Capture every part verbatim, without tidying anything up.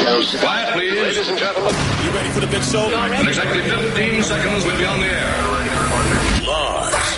show. Quiet, please. Ladies and gentlemen. You ready for the big show? In exactly fifteen seconds, we'll be on the air. Lars.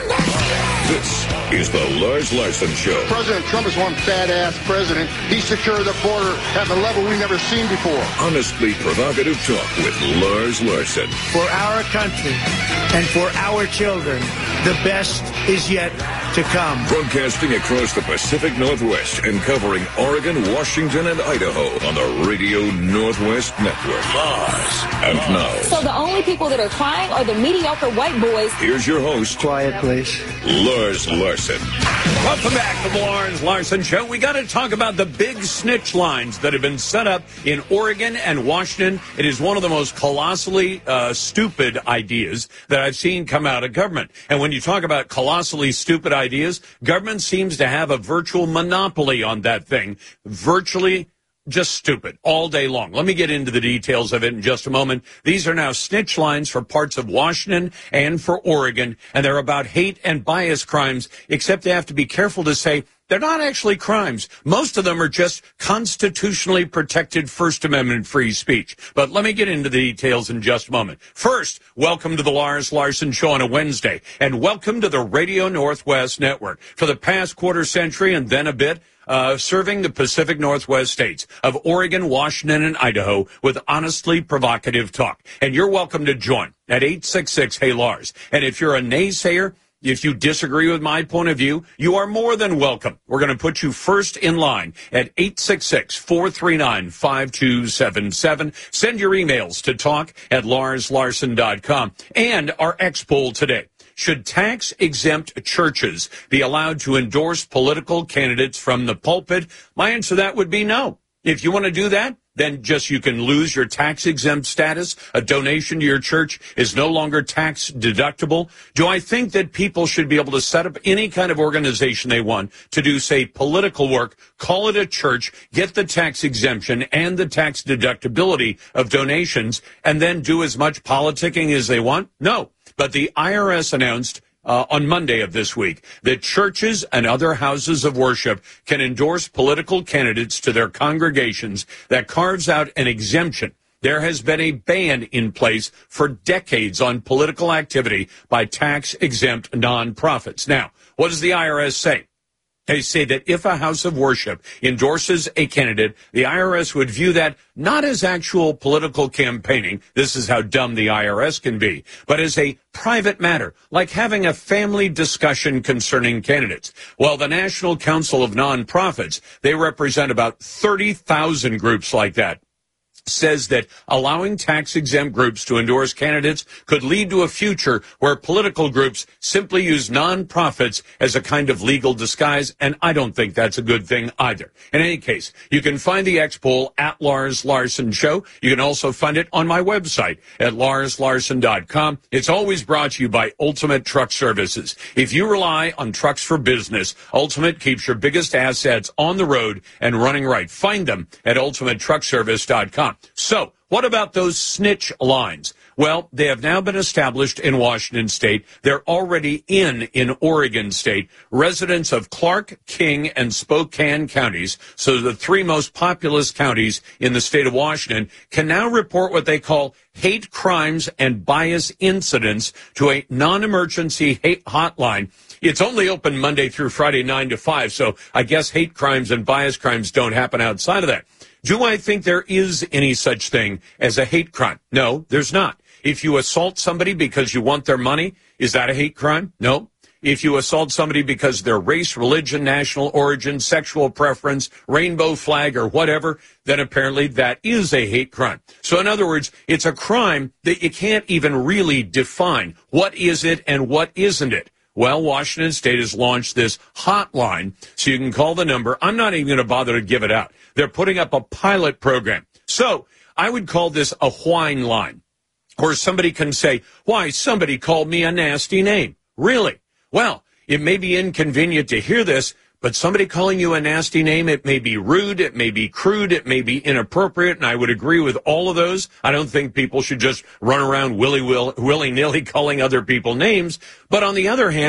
This is the Lars Larson Show. President Trump is one badass president. He secured the border at a level we've never seen before. Honestly provocative talk with Lars Larson. For our country and for our children, the best is yet to come. Broadcasting across the Pacific Northwest and covering Oregon, Washington, and Idaho on the Radio Northwest Network. Lars. And now, So the only people that are crying are the mediocre white boys. here's your host, Quiet, please. Lars Larson. Welcome back to the Lars Larson Show. We got to talk about the big snitch lines that have been set up in Oregon and Washington. It is one of the most colossally uh, stupid ideas that I've seen come out of government. And when you talk about colossally stupid ideas, government seems to have a virtual monopoly on that thing. Virtually just stupid all day long. Let me get into the details of it in just a moment. These are now snitch lines for parts of Washington and for Oregon, and they're about hate and bias crimes, except they have to be careful to say they're not actually crimes. Most of them are just constitutionally protected First Amendment free speech. But let me get into the details in just a moment. First, welcome to the Lars Larson Show on a Wednesday, and welcome to the Radio Northwest Network. For the past quarter century and then a bit, Uh, serving the Pacific Northwest states of Oregon, Washington, and Idaho with honestly provocative talk. And you're welcome to join at eight six six, hey Lars. And if you're a naysayer, if you disagree with my point of view, you are more than welcome. We're going to put you first in line at eight six six, four three nine, five two seven seven. Send your emails to talk at lars larson dot com. And our X poll today. Should tax-exempt churches be allowed to endorse political candidates from the pulpit? My answer to that would be no. If you want to do that, then just you can lose your tax-exempt status. A donation to your church is no longer tax deductible. Do I think that people should be able to set up any kind of organization they want to do, say, political work, call it a church, get the tax exemption and the tax deductibility of donations, and then do as much politicking as they want? No. But the I R S announced uh, on Monday of this week that churches and other houses of worship can endorse political candidates to their congregations. That carves out an exemption. There has been a ban in place for decades on political activity by tax-exempt nonprofits. Now, what does the I R S say? They say that if a house of worship endorses a candidate, the I R S would view that not as actual political campaigning, this is how dumb the I R S can be, but as a private matter, like having a family discussion concerning candidates. Well, the National Council of Nonprofits, they represent about thirty thousand groups like that, says that allowing tax-exempt groups to endorse candidates could lead to a future where political groups simply use nonprofits as a kind of legal disguise, and I don't think that's a good thing either. In any case, you can find the X poll at Lars Larson Show. You can also find it on my website at lars larson dot com. It's always brought to you by Ultimate Truck Services. If you rely on trucks for business, Ultimate keeps your biggest assets on the road and running right. Find them at ultimate truck service dot com. So, what about those snitch lines? Well, they have now been established in Washington State. They're already in in Oregon State. Residents of Clark, King, and Spokane counties, so the three most populous counties in the state of Washington, can now report what they call hate crimes and bias incidents to a non-emergency hate hotline. It's only open Monday through Friday, nine to five, so I guess hate crimes and bias crimes don't happen outside of that. Do I think there is any such thing as a hate crime? No, there's not. If you assault somebody because you want their money, is that a hate crime? No. If you assault somebody because of their race, religion, national origin, sexual preference, rainbow flag, or whatever, then apparently that is a hate crime. So in other words, it's a crime that you can't even really define. What is it and what isn't it? Well, Washington State has launched this hotline, so you can call the number. I'm not even going to bother to give it out. They're putting up a pilot program. So I would call this a whine line. Or somebody can say, why, somebody called me a nasty name. Really? Well, it may be inconvenient to hear this, but somebody calling you a nasty name, it may be rude, it may be crude, it may be inappropriate, and I would agree with all of those. I don't think people should just run around willy-will, willy-nilly calling other people names. But on the other hand,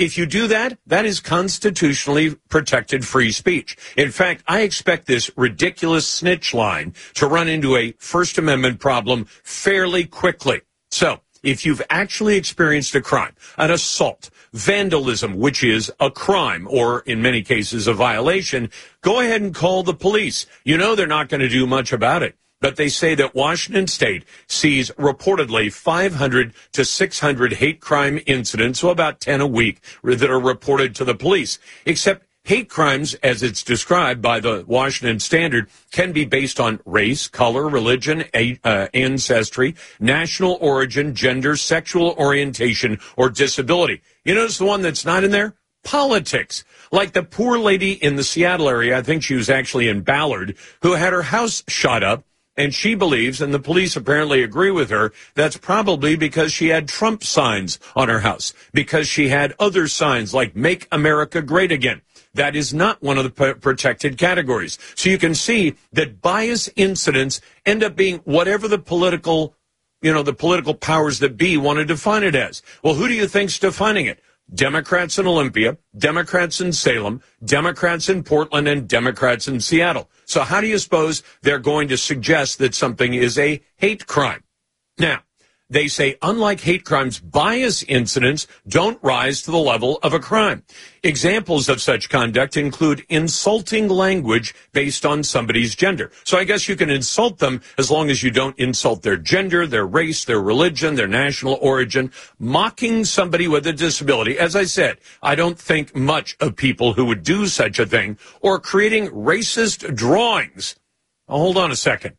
If you do that, that is constitutionally protected free speech. In fact, I expect this ridiculous snitch line to run into a First Amendment problem fairly quickly. So, if you've actually experienced a crime, an assault, vandalism, which is a crime, or in many cases a violation, go ahead and call the police. You know they're not going to do much about it. But they say that Washington State sees reportedly five hundred to six hundred hate crime incidents, so about ten a week, that are reported to the police. Except hate crimes, as it's described by the Washington Standard, can be based on race, color, religion, uh, ancestry, national origin, gender, sexual orientation, or disability. You notice the one that's not in there? Politics. Like the poor lady in the Seattle area, I think she was actually in Ballard, who had her house shot up. And she believes, and the police apparently agree with her, that's probably because she had Trump signs on her house, because she had other signs like Make America Great Again. That is not one of the p- protected categories. So you can see that bias incidents end up being whatever the political, you know, the political powers that be want to define it as. Well, who do you think's defining it? Democrats in Olympia, Democrats in Salem, Democrats in Portland, and Democrats in Seattle. So how do you suppose they're going to suggest that something is a hate crime? Now, they say, unlike hate crimes, bias incidents don't rise to the level of a crime. Examples of such conduct include insulting language based on somebody's gender. So I guess you can insult them as long as you don't insult their gender, their race, their religion, their national origin. Mocking somebody with a disability. As I said, I don't think much of people who would do such a thing, or creating racist drawings. Oh, hold on a second.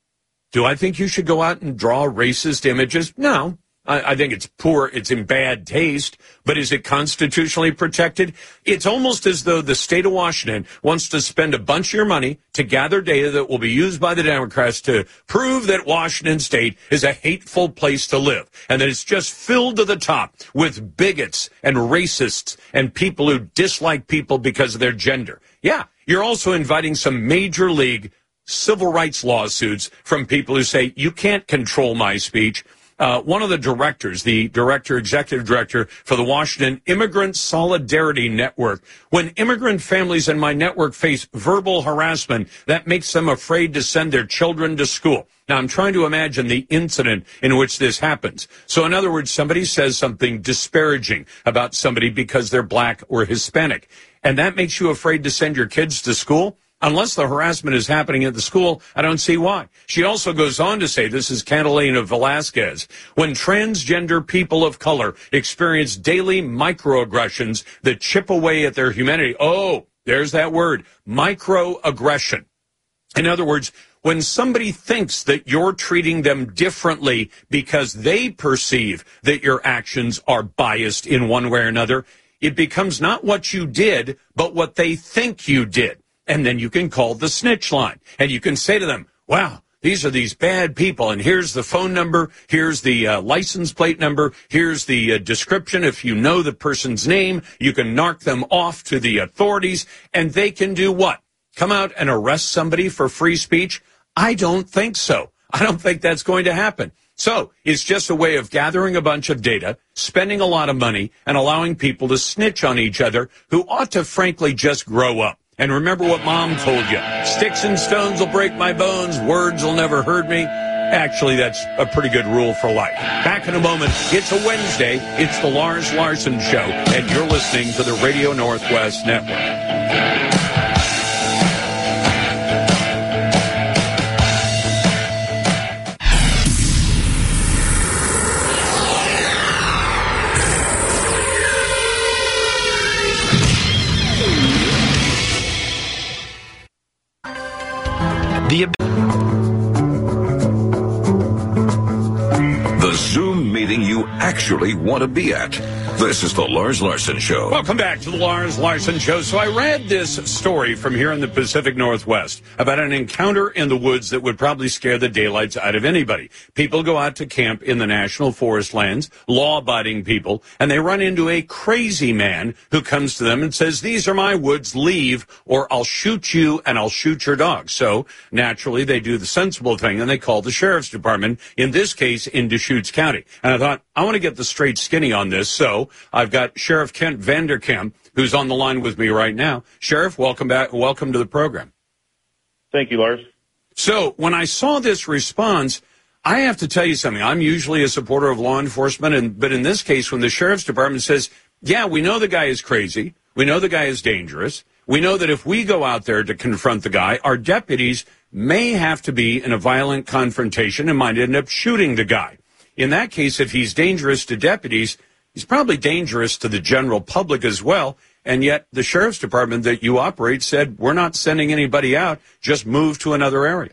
Do I think you should go out and draw racist images? No. I, I think it's poor, it's in bad taste, but is it constitutionally protected? It's almost as though the state of Washington wants to spend a bunch of your money to gather data that will be used by the Democrats to prove that Washington State is a hateful place to live, and that it's just filled to the top with bigots and racists and people who dislike people because of their gender. Yeah, you're also inviting some major league civil rights lawsuits from people who say, you can't control my speech. Uh, one of the directors, the director, executive director for the Washington Immigrant Solidarity Network, when immigrant families in my network face verbal harassment, that makes them afraid to send their children to school. Now, I'm trying to imagine the incident in which this happens. So, in other words, somebody says something disparaging about somebody because they're black or Hispanic, and that makes you afraid to send your kids to school? Unless the harassment is happening at the school, I don't see why. She also goes on to say, this is Catalina Velasquez, when transgender people of color experience daily microaggressions that chip away at their humanity. Oh, there's that word, microaggression. In other words, when somebody thinks that you're treating them differently because they perceive that your actions are biased in one way or another, it becomes not what you did, but what they think you did. And then you can call the snitch line, and you can say to them, wow, these are these bad people, and here's the phone number, here's the uh, license plate number, here's the uh, description. If you know the person's name, you can narc them off to the authorities, and they can do what? Come out and arrest somebody for free speech? I don't think so. I don't think that's going to happen. So it's just a way of gathering a bunch of data, spending a lot of money, and allowing people to snitch on each other who ought to, frankly, just grow up. And remember what Mom told you. Sticks and stones will break my bones. Words will never hurt me. Actually, that's a pretty good rule for life. Back in a moment. It's a Wednesday. It's the Lars Larson Show. And you're listening to the Radio Northwest Network. The, the Zoom meeting you actually want to be at. This is the Lars Larson Show. Welcome back to the Lars Larson Show. So I read this story from here in the Pacific Northwest about an encounter in the woods that would probably scare the daylights out of anybody. People go out to camp in the national forest lands, law-abiding people, and they run into a crazy man who comes to them and says, these are my woods, leave, or I'll shoot you and I'll shoot your dog. So naturally, they do the sensible thing, and they call the sheriff's department, in this case, in Deschutes County. And I thought, I want to get the straight skinny on this, so I've got Sheriff Kent Vanderkamp, who's on the line with me right now. Sheriff, welcome back. Welcome to the program. Thank you, Lars. So when I saw this response, I have to tell you something. I'm usually a supporter of law enforcement, and but in this case, when the sheriff's department says, yeah, we know the guy is crazy, we know the guy is dangerous, we know that if we go out there to confront the guy, our deputies may have to be in a violent confrontation and might end up shooting the guy. In that case, if he's dangerous to deputies, he's probably dangerous to the general public as well. And yet the sheriff's department that you operate said, we're not sending anybody out, just move to another area.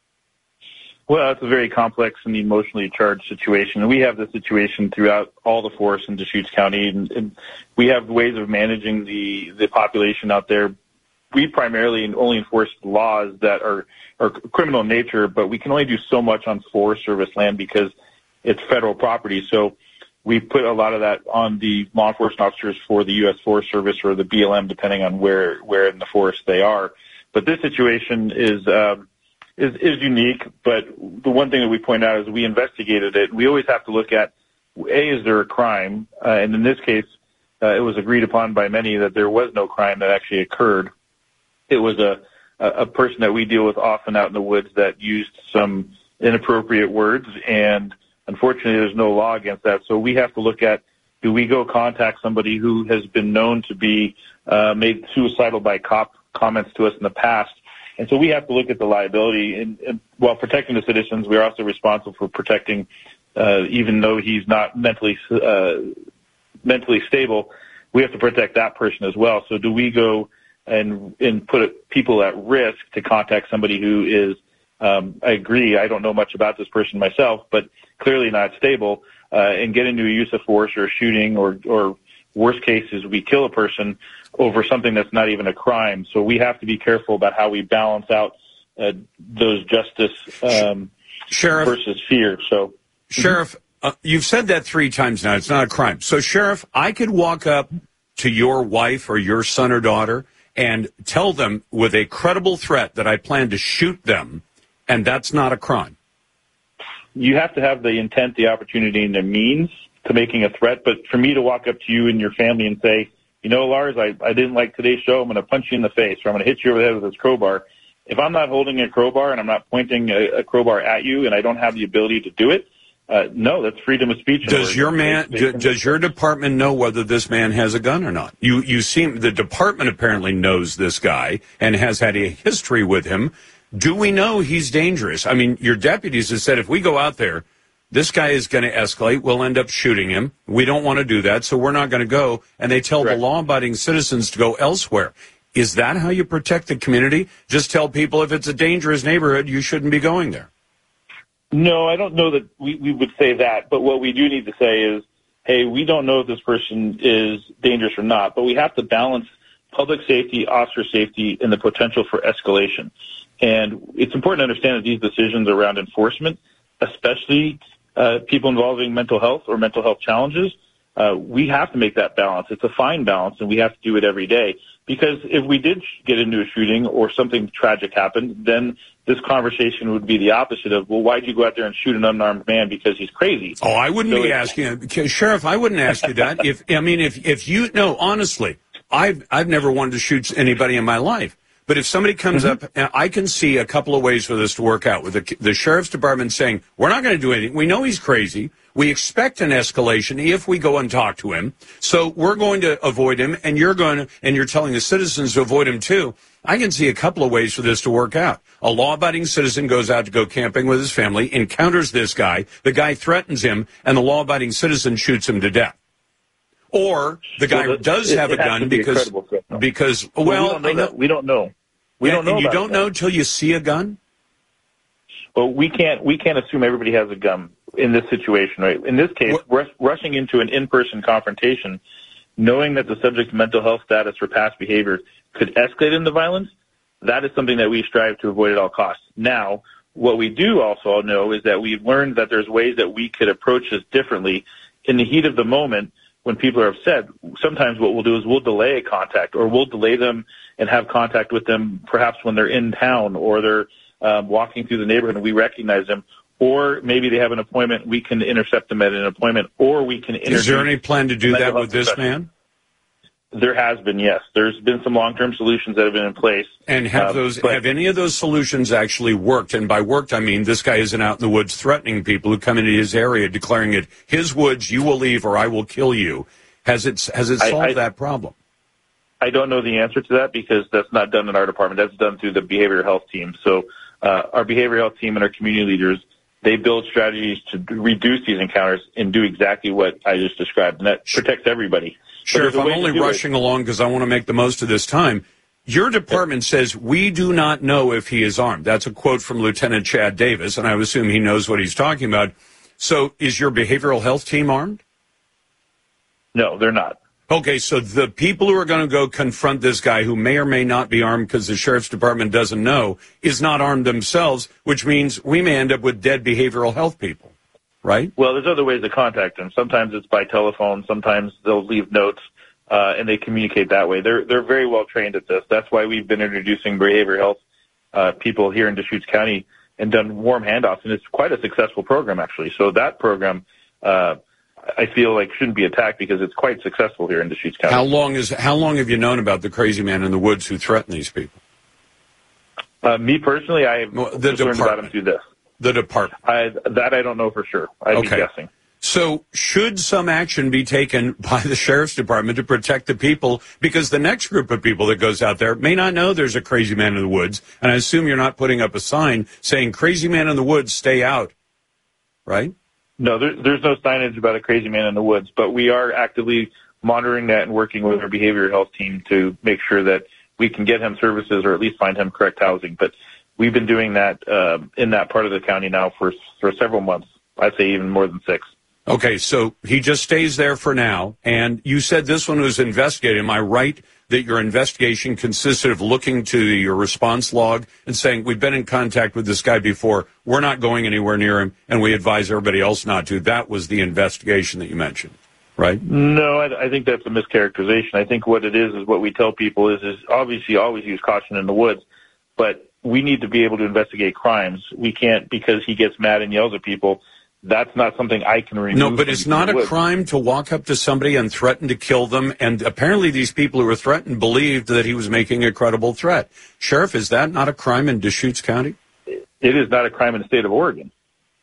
Well, it's a very complex and emotionally charged situation. And we have this situation throughout all the force in Deschutes County. And, and we have ways of managing the, the population out there. We primarily only enforce laws that are, are criminal in nature, but we can only do so much on Forest Service land because it's federal property. So we put a lot of that on the law enforcement officers for the U S Forest Service or the B L M, depending on where, where in the forest they are. But this situation is, um, is, is unique. But the one thing that we point out is we investigated it. We always have to look at, A, is there a crime? Uh, and in this case, uh, it was agreed upon by many that there was no crime that actually occurred. It was a, a person that we deal with often out in the woods that used some inappropriate words, and unfortunately, there's no law against that. So we have to look at, do we go contact somebody who has been known to be uh, made suicidal by cop comments to us in the past? And so we have to look at the liability. And, and while protecting the citizens, we're also responsible for protecting, uh, even though he's not mentally uh, mentally stable, we have to protect that person as well. So do we go and, and put people at risk to contact somebody who is, um, I agree, I don't know much about this person myself, but clearly not stable, uh, and get into a use of force or a shooting or, or worst cases, we kill a person over something that's not even a crime. So we have to be careful about how we balance out uh, those justice um, Sheriff, versus fear. So, Sheriff, uh, you've said that three times now. It's not a crime. So, Sheriff, I could walk up to your wife or your son or daughter and tell them with a credible threat that I plan to shoot them, and that's not a crime. You have to have the intent, the opportunity, and the means to making a threat. But for me to walk up to you and your family and say, you know, Lars, I, I didn't like today's show, I'm going to punch you in the face, or I'm going to hit you over the head with this crowbar. If I'm not holding a crowbar and I'm not pointing a, a crowbar at you and I don't have the ability to do it, uh, no, that's freedom of speech. Does your man, do, does your department know whether this man has a gun or not? You, you seem, the department apparently knows this guy and has had a history with him. Do we know he's dangerous? I mean, your deputies have said if we go out there, this guy is going to escalate. We'll end up shooting him. We don't want to do that, so we're not going to go. And they tell Correct. the law-abiding citizens to go elsewhere. Is that how you protect the community? Just tell people if it's a dangerous neighborhood, you shouldn't be going there. No, I don't know that we, we would say that. But what we do need to say is, hey, we don't know if this person is dangerous or not, but we have to balance public safety, officer safety, and the potential for escalation. And it's important to understand that these decisions around enforcement, especially uh, people involving mental health or mental health challenges, uh, we have to make that balance. It's a fine balance, and we have to do it every day. Because if we did get into a shooting or something tragic happened, then this conversation would be the opposite of, well, why'd you go out there and shoot an unarmed man because he's crazy? Oh, I wouldn't so be asking, Sheriff, I wouldn't ask you that. if I mean, if if you, no, honestly, I've, I've never wanted to shoot anybody in my life. But if somebody comes mm-hmm. up, I can see a couple of ways for this to work out. With the, the sheriff's department saying, we're not going to do anything. We know he's crazy. We expect an escalation if we go and talk to him. So we're going to avoid him, and you're going to, and you're telling the citizens to avoid him too. I can see a couple of ways for this to work out. A law-abiding citizen goes out to go camping with his family, encounters this guy. The guy threatens him, and the law-abiding citizen shoots him to death. Or the guy well, does it, have it a gun be because, a because, well, well we don't know. I know, that. We don't know. We yeah, don't know. And you about don't that. know until you see a gun? Well, we can't, we can't assume everybody has a gun in this situation, right? In this case, rush, rushing into an in-person confrontation, knowing that the subject's mental health status or past behavior could escalate into violence, that is something that we strive to avoid at all costs. Now, what we do also know is that we've learned that there's ways that we could approach this differently. In the heat of the moment, when people are upset, sometimes what we'll do is we'll delay a contact, or we'll delay them and have contact with them perhaps when they're in town or they're um, walking through the neighborhood and we recognize them, or maybe they have an appointment. We can intercept them at an appointment, or we can introduce. Is there any plan to do that with this man? There has been, yes. There's been some long-term solutions that have been in place. And have uh, those but, have any of those solutions actually worked? And by worked, I mean this guy isn't out in the woods threatening people who come into his area, declaring it his woods, you will leave or I will kill you. Has it has it solved I, I, that problem? I don't know the answer to that because that's not done in our department. That's done through the behavioral health team. So uh, our behavioral health team and our community leaders, they build strategies to reduce these encounters and do exactly what I just described, and that protects everybody. Sheriff, I'm only rushing it. along because I want to make the most of this time. Your department says, we do not know if he is armed. That's a quote from Lieutenant Chad Davis, and I would assume he knows what he's talking about. So is your behavioral health team armed? No, they're not. Okay, so the people who are going to go confront this guy who may or may not be armed because the sheriff's department doesn't know is not armed themselves, which means we may end up with dead behavioral health people. Right? Well, there's other ways to contact them. Sometimes it's by telephone. Sometimes they'll leave notes, uh, and they communicate that way. They're they're very well trained at this. That's why we've been introducing behavioral health uh, people here in Deschutes County and done warm handoffs, and it's quite a successful program, actually. So that program, uh, I feel like shouldn't be attacked because it's quite successful here in Deschutes County. How long is how long have you known about the crazy man in the woods who threatened these people? Uh, me personally, I have well, the just learned about him through this. The department. I, that I don't know for sure. I'd okay. be guessing. So should some action be taken by the sheriff's department to protect the people? Because the next group of people that goes out there may not know there's a crazy man in the woods. And I assume you're not putting up a sign saying, crazy man in the woods, stay out. Right? No, there, there's no signage about a crazy man in the woods. But we are actively monitoring that and working with our behavioral health team to make sure that we can get him services or at least find him correct housing. But we've been doing that uh, in that part of the county now for for several months. I'd say even more than six. Okay, so he just stays there for now. And you said this one was investigated. Am I right that your investigation consisted of looking to your response log and saying, we've been in contact with this guy before, we're not going anywhere near him, and we advise everybody else not to? That was the investigation that you mentioned, right? No, I, I think that's a mischaracterization. I think what it is is what we tell people is, is obviously always use caution in the woods, but we need to be able to investigate crimes. We can't, because he gets mad and yells at people. That's not something I can remove. No, but it's not a crime to walk up to somebody and threaten to kill them. And apparently these people who were threatened believed that he was making a credible threat. Sheriff, is that not a crime in Deschutes County? It is not a crime in the state of Oregon.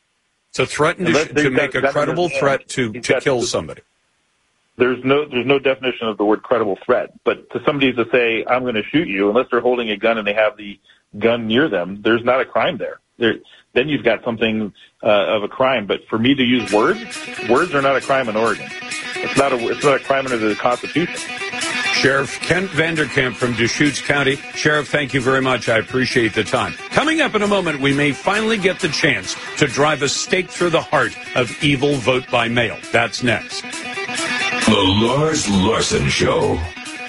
To threaten to, to make a credible threat to, to kill somebody. There's no there's no definition of the word credible threat. But to somebody to say, I'm going to shoot you, unless they're holding a gun and they have the gun near them, there's not a crime there. There, then you've got something uh, of a crime. But for me to use words, words are not a crime in Oregon. It's not a it's not a crime under the Constitution. Sheriff Kent Vanderkamp from Deschutes County. Sheriff, thank you very much. I appreciate the time. Coming up in a moment, we may finally get the chance to drive a stake through the heart of evil vote by mail. That's next. The Lars Larson Show.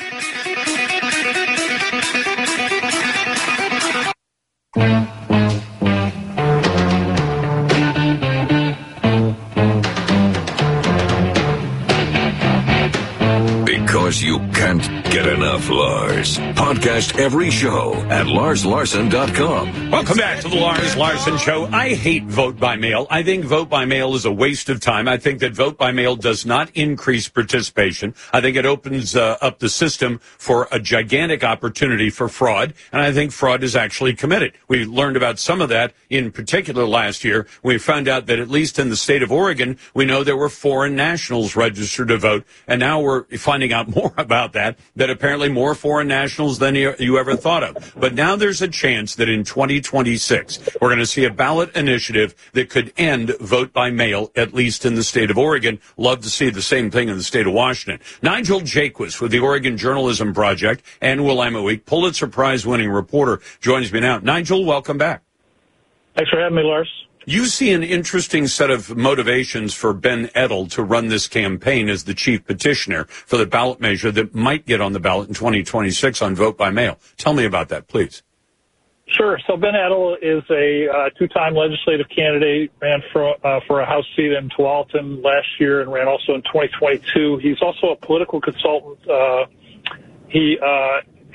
Because you can't get enough Lars. Podcast every show at lars larson dot com. Welcome back to the Lars Larson Show. I hate vote by mail. I think vote by mail is a waste of time. I think that vote by mail does not increase participation. I think it opens uh, up the system for a gigantic opportunity for fraud, and I think fraud is actually committed. We learned about some of that in particular last year. We found out that at least in the state of Oregon, we know there were foreign nationals registered to vote, and now we're finding out more about that, that apparently more foreign nationals than you, you ever thought of. But now there's a chance that in twenty twenty-six, we're going to see a ballot initiative that could end vote by mail, at least in the state of Oregon. Love to see the same thing in the state of Washington. Nigel Jaquist with the Oregon Journalism Project and Willamette Week, Pulitzer Prize-winning reporter, joins me now. Nigel, welcome back. Thanks for having me, Lars. You see an interesting set of motivations for Ben Edel to run this campaign as the chief petitioner for the ballot measure that might get on the ballot in twenty twenty-six on vote by mail. Tell me about that, please. Sure. So Ben Edel is a uh, two-time legislative candidate, ran for uh, for a House seat in Tualatin last year and ran also in twenty twenty-two. He's also a political consultant. Uh, he uh,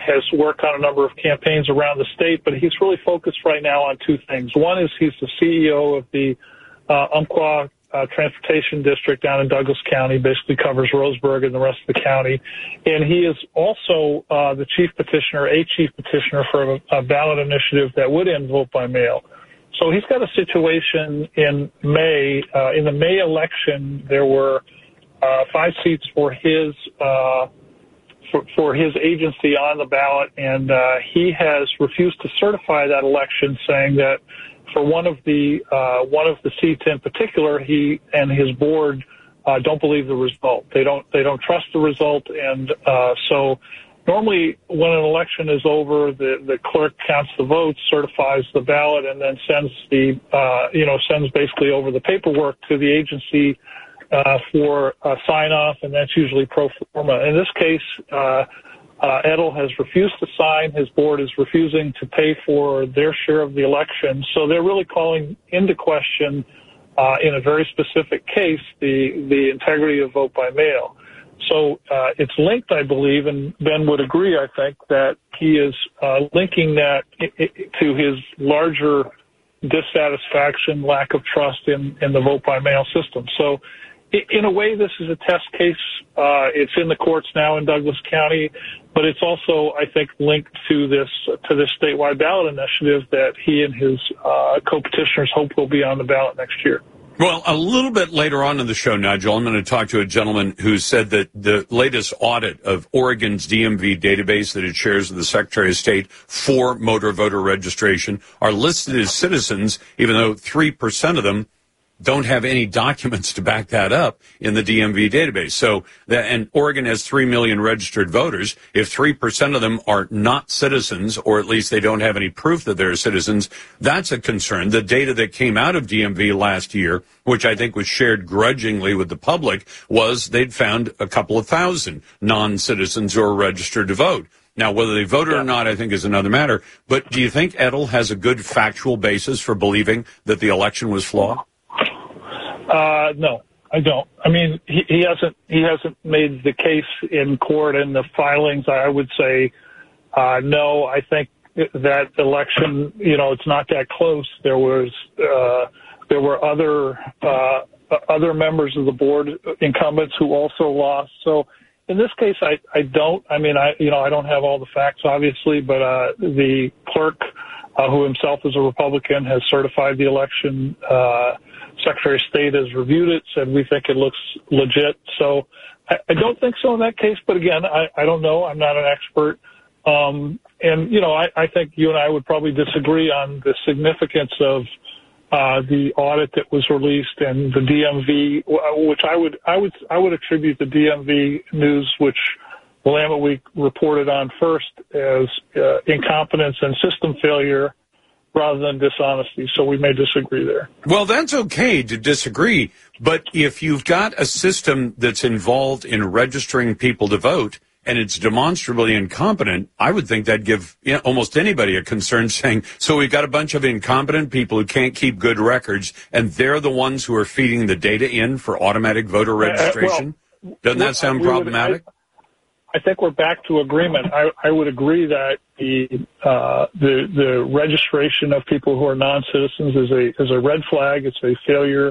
has worked on a number of campaigns around the state, but he's really focused right now on two things. One is he's the C E O of the uh, Umpqua uh, Transportation District down in Douglas County, basically covers Roseburg and the rest of the county. And he is also uh, the chief petitioner, a chief petitioner for a, a ballot initiative that would end vote by mail. So he's got a situation in May. Uh, in the May election, there were uh, five seats for his uh, for, for his agency on the ballot, and uh, he has refused to certify that election, saying that for one of the uh, one of the seats in particular, he and his board uh, don't believe the result. They don't they don't trust the result, and uh, so. Normally, when an election is over, the, the clerk counts the votes, certifies the ballot, and then sends the, uh, you know, sends basically over the paperwork to the agency uh, for a sign-off, and that's usually pro forma. In this case, uh, uh, Edel has refused to sign. His board is refusing to pay for their share of the election. So they're really calling into question, uh, in a very specific case, the, the integrity of vote by mail. So uh, it's linked, I believe, and Ben would agree, I think, that he is uh, linking that to his larger dissatisfaction, lack of trust in, in the vote-by-mail system. So in a way, this is a test case. Uh, it's in the courts now in Douglas County, but it's also, I think, linked to this to this statewide ballot initiative that he and his uh, co-petitioners hope will be on the ballot next year. Well, a little bit later on in the show, Nigel, I'm going to talk to a gentleman who said that the latest audit of Oregon's D M V database that it shares with the Secretary of State for motor voter registration are listed as citizens, even though three percent of them don't have any documents to back that up in the D M V database. So, that, and Oregon has three million registered voters. If three percent of them are not citizens, or at least they don't have any proof that they're citizens, that's a concern. The data that came out of D M V last year, which I think was shared grudgingly with the public, was they'd found a couple of thousand non-citizens who are registered to vote. Now, whether they voted or not, I think is another matter. But do you think Edel has a good factual basis for believing that the election was flawed? Uh, no, I don't. I mean, he, he hasn't he hasn't made the case in court in the filings. I would say uh, no. I think that election, you know, it's not that close. There was uh, there were other uh, other members of the board, incumbents, who also lost. So in this case, I, I don't. I mean, I you know I don't have all the facts, obviously, but uh, the clerk, uh, who himself is a Republican, has certified the election. Uh, Secretary of State has reviewed it, said we think it looks legit. So I, I don't think so in that case. But again, I, I don't know. I'm not an expert. Um, and, you know, I, I think you and I would probably disagree on the significance of uh, the audit that was released and the D M V, which I would I would I would attribute the D M V news, which Willamette Week reported on first, as uh, incompetence and system failure rather than dishonesty. So we may disagree there. Well, that's okay to disagree. But if you've got a system that's involved in registering people to vote and it's demonstrably incompetent, I would think that'd give you know, almost anybody a concern, saying, so we've got a bunch of incompetent people who can't keep good records, and they're the ones who are feeding the data in for automatic voter registration? Uh, well, Doesn't that sound problematic? Would, I, I think we're back to agreement. I, I would agree that the, uh, the the registration of people who are non-citizens is a is a red flag. It's a failure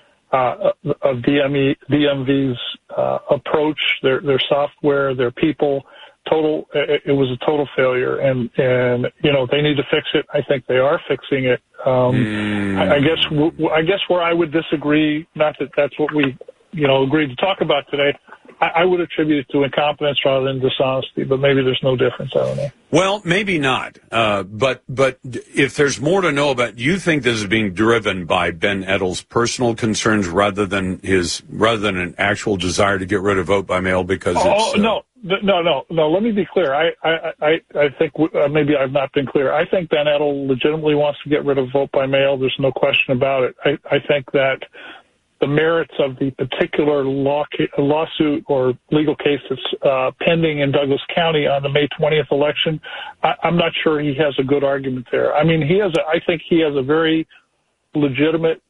uh, of D M E, D M V's uh, approach, their their software, their people. Total, it, it was a total failure, and and you know they need to fix it. I think they are fixing it. Um, mm. I, I guess I guess where I would disagree, not that that's what we you know agreed to talk about today. I would attribute it to incompetence rather than dishonesty, but maybe there's no difference. I don't know. Well, maybe not. Uh, but but if there's more to know about, you think this is being driven by Ben Edel's personal concerns rather than his rather than an actual desire to get rid of vote by mail because oh, it's, uh, no, no, no, no. Let me be clear. I I I, I think uh, maybe I've not been clear. I think Ben Edel legitimately wants to get rid of vote by mail. There's no question about it. I, I think that the merits of the particular law, lawsuit or legal case that's uh, pending in Douglas County on the May twentieth election, I, I'm not sure he has a good argument there. I mean, he has. A, I think he has a very legitimate.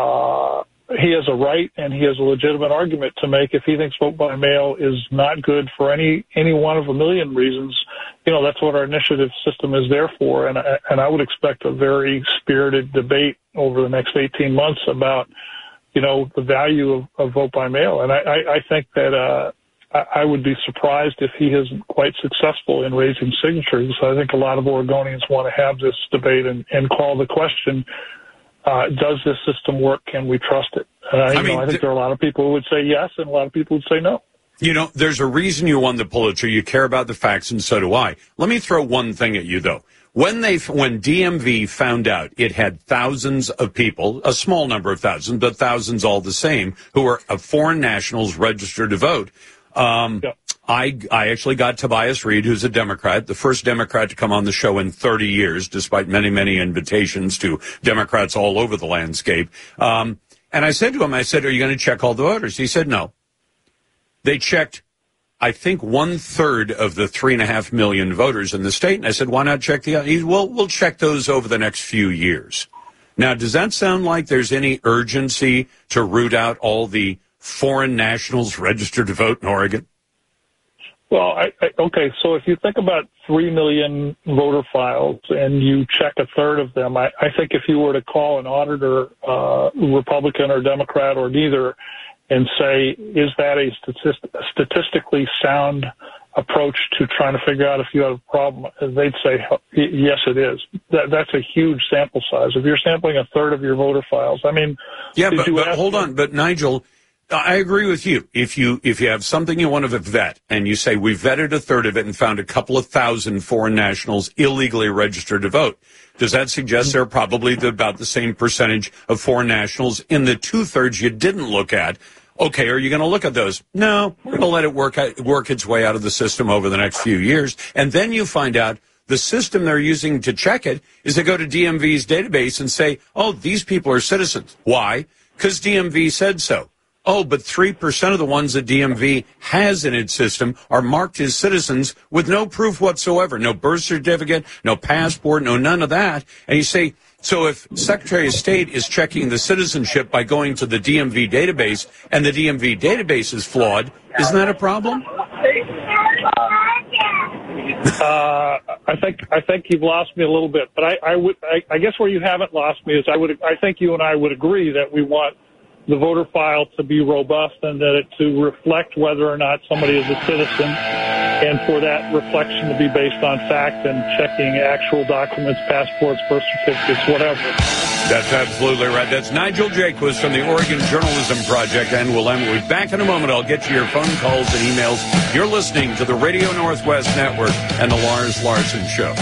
Uh, he has a right and he has a legitimate argument to make if he thinks vote by mail is not good for any any one of a million reasons, you know, that's what our initiative system is there for. And I, and I would expect a very spirited debate over the next eighteen months about, you know, the value of, of vote by mail. And I, I, I think that uh, I, I would be surprised if he isn't quite successful in raising signatures. I think a lot of Oregonians want to have this debate and, and call the question, uh, does this system work? Can we trust it? Uh, I, I mean, know, I think th- there are a lot of people who would say yes, and a lot of people would say no. You know, there's a reason you won the Pulitzer. You care about the facts, and so do I. Let me throw one thing at you, though. When they, when D M V found out it had thousands of people, a small number of thousands, but thousands all the same, who were uh, foreign nationals registered to vote, um, yeah. I, I actually got Tobias Reed, who's a Democrat, the first Democrat to come on the show in thirty years, despite many, many invitations to Democrats all over the landscape. Um, and I said to him, I said, are you going to check all the voters? He said, no. They checked, I think, one-third of the three and a half million voters in the state. And I said, why not check the other? He, well, we'll check those over the next few years. Now, does that sound like there's any urgency to root out all the foreign nationals registered to vote in Oregon? Well, I, I, okay, so if you think about three million voter files and you check a third of them, I, I think if you were to call an auditor, uh, Republican or Democrat or neither, and say, is that a statist- statistically sound approach to trying to figure out if you have a problem? They'd say, yes, it is. That, that's a huge sample size. If you're sampling a third of your voter files, I mean... Yeah, but, but hold on. But, Nigel, I agree with you. If you if you have something you want to vet, and you say, we vetted a third of it and found a couple of thousand foreign nationals illegally registered to vote, does that suggest there are probably the, about the same percentage of foreign nationals in the two-thirds you didn't look at? Okay, are you going to look at those? No, we're going to let it work work its way out of the system over the next few years. And then you find out the system they're using to check it is to go to D M V's database and say, oh, these people are citizens. Why? Because D M V said so. Oh, but three percent of the ones that D M V has in its system are marked as citizens with no proof whatsoever. No birth certificate, no passport, no none of that. And you say, so if Secretary of State is checking the citizenship by going to the D M V database and the D M V database is flawed, isn't that a problem? Uh, I think I think you've lost me a little bit, but I, I would I, I guess where you haven't lost me is I would I think you and I would agree that we want the voter file to be robust and that it to reflect whether or not somebody is a citizen, and for that reflection to be based on fact and checking actual documents, passports, birth certificates, whatever. That's absolutely right. That's Nigel Jaquiss from the Oregon Journalism Project, and we'll, we'll be back in a moment. I'll get you your phone calls and emails. You're listening to the Radio Northwest Network and the Lars Larson Show.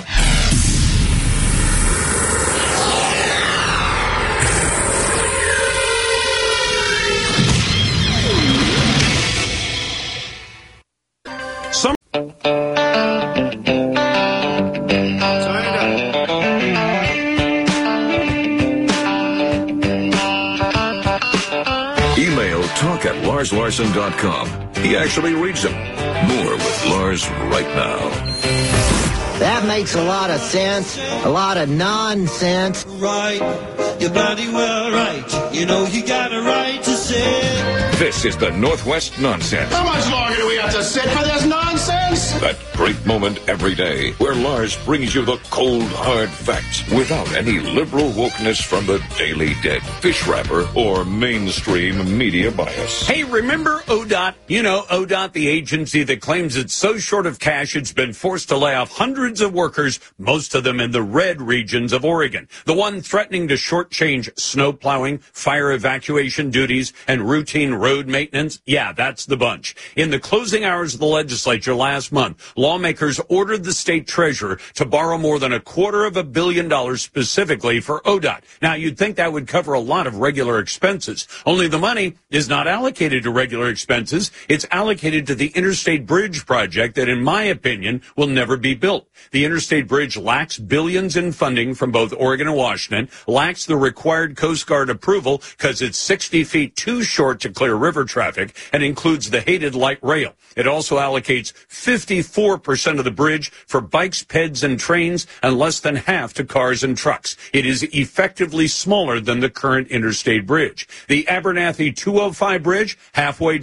Email talk at lars larson dot com. He actually reads them. More with Lars right now. That makes a lot of sense. A lot of nonsense. Right. You're bloody well right. You know you got a right to say. This is the Northwest Nonsense. How much longer do we have to sit for this nonsense? That great moment every day where Lars brings you the cold, hard facts without any liberal wokeness from the Daily Dead, fish wrapper, or mainstream media bias. Hey, remember O D O T? You know, O D O T, the agency that claims it's so short of cash it's been forced to lay off hundreds of workers, most of them in the red regions of Oregon. The one threatening to shortchange snow plowing, fire evacuation duties, and routine road maintenance? Yeah, that's the bunch. In the closing hours of the legislature last month, lawmakers ordered the state treasurer to borrow more than a quarter of a billion dollars specifically for O D O T. Now, you'd think that would cover a lot of regular expenses. Only the money is not allocated to regular expenses. It's allocated to the Interstate Bridge project that, in my opinion, will never be built. The Interstate Bridge lacks billions in funding from both Oregon and Washington, lacks the required Coast Guard approval because it's sixty feet too short to clear river traffic, and includes the hated light rail. It also allocates fifty-four percent of the bridge for bikes, peds, and trains, and less than half to cars and trucks. It is effectively smaller than the current Interstate Bridge. The Abernathy two oh five bridge, halfway done,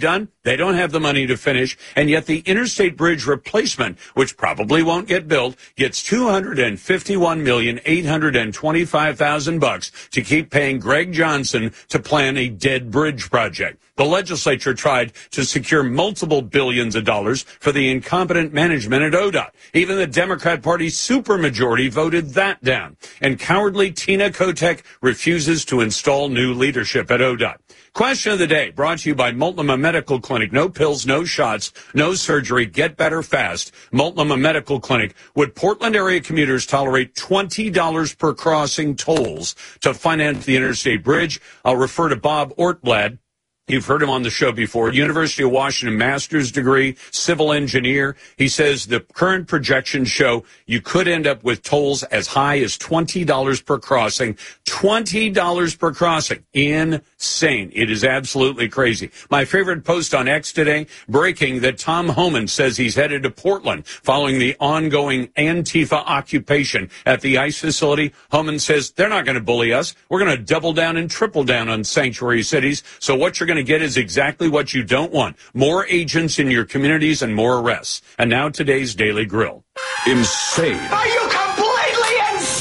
They don't have the money to finish, and yet the interstate bridge replacement, which probably won't get built, gets two hundred fifty-one million eight hundred twenty-five thousand bucks to keep paying Greg Johnson to plan a dead bridge project. The legislature tried to secure multiple billions of dollars for the incompetent management at O D O T. Even the Democrat Party supermajority voted that down. And cowardly Tina Kotek refuses to install new leadership at O D O T. Question of the day, brought to you by Multnomah Medical Clinic. No pills, no shots, no surgery. Get better fast. Multnomah Medical Clinic. Would Portland area commuters tolerate twenty dollars per crossing tolls to finance the interstate bridge? I'll refer to Bob Ortblad. You've heard him on the show before. University of Washington master's degree, civil engineer. He says the current projections show you could end up with tolls as high as twenty dollars per crossing. twenty dollars per crossing. Insane. It is absolutely crazy. My favorite post on X today, breaking that Tom Homan says he's headed to Portland following the ongoing Antifa occupation at the ICE facility. Homan says they're not going to bully us. We're going to double down and triple down on sanctuary cities. So what you're going to get is exactly what you don't want. More agents in your communities and more arrests. And now today's Daily Grill. Insane. Are you completely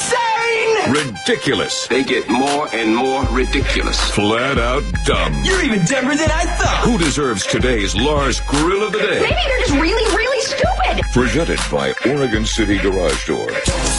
insane? Ridiculous. They get more and more ridiculous. Flat out dumb. You're even dumber than I thought. Who deserves today's Lars Grill of the Day? Maybe they're just really, really stupid. Presented by Oregon City Garage Door.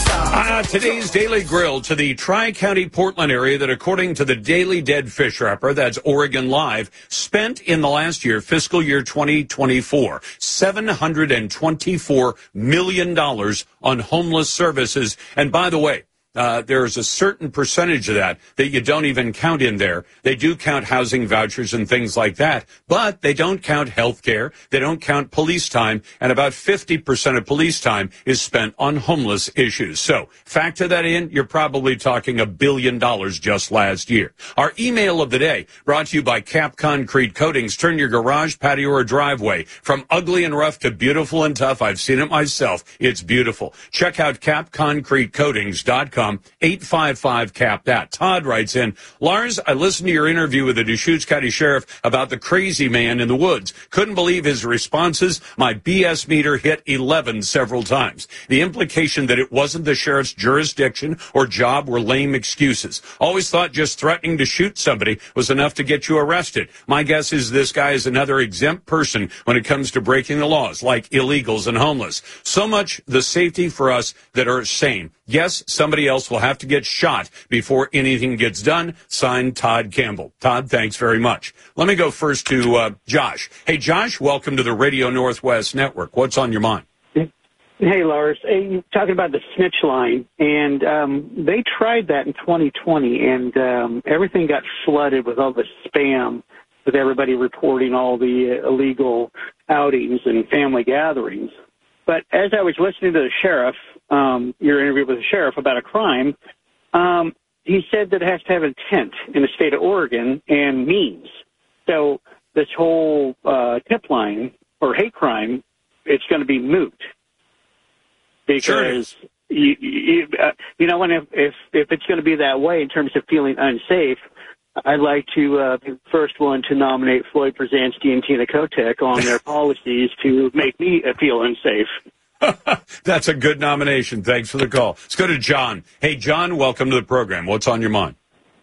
Uh, today's Daily Grill to the Tri-County Portland area that, according to the Daily Dead Fish Wrapper, that's Oregon Live, spent in the last year, fiscal year twenty twenty-four, seven hundred twenty-four million dollars on homeless services. And by the way, Uh, there's a certain percentage of that that you don't even count in there. They do count housing vouchers and things like that, but they don't count health care. They don't count police time, and about fifty percent of police time is spent on homeless issues. So factor that in, you're probably talking a billion dollars just last year. Our email of the day brought to you by Cap Concrete Coatings. Turn your garage, patio, or driveway from ugly and rough to beautiful and tough. I've seen it myself. It's beautiful. Check out cap concrete coatings dot com. eight five five, C A P that. Todd writes in, Lars, I listened to your interview with the Deschutes County Sheriff about the crazy man in the woods. Couldn't believe his responses. My B S meter hit eleven several times. The implication that it wasn't the sheriff's jurisdiction or job were lame excuses. Always thought just threatening to shoot somebody was enough to get you arrested. My guess is this guy is another exempt person when it comes to breaking the laws, like illegals and homeless. So much the safety for us that are sane. Yes, somebody else will have to get shot before anything gets done. Signed, Todd Campbell. Todd, thanks very much. Let me go first to uh, Josh. Hey, Josh, welcome to the Radio Northwest Network. What's on your mind? Hey, Lars. Hey, you're talking about the snitch line, and um, they tried that in twenty twenty, and um, everything got flooded with all the spam, with everybody reporting all the uh, illegal outings and family gatherings. But as I was listening to the sheriff, um, your interview with the sheriff about a crime, um, he said that it has to have intent in the state of Oregon and means. So this whole uh, tip line or hate crime, it's going to be moot. Because, sure. you, you, uh, you know, when if, if, if it's going to be that way in terms of feeling unsafe, I'd like to uh, be the first one to nominate Floyd Brzezinski and Tina Kotek on their policies to make me feel unsafe. That's a good nomination. Thanks for the call. Let's go to John. Hey, John, welcome to the program. What's on your mind?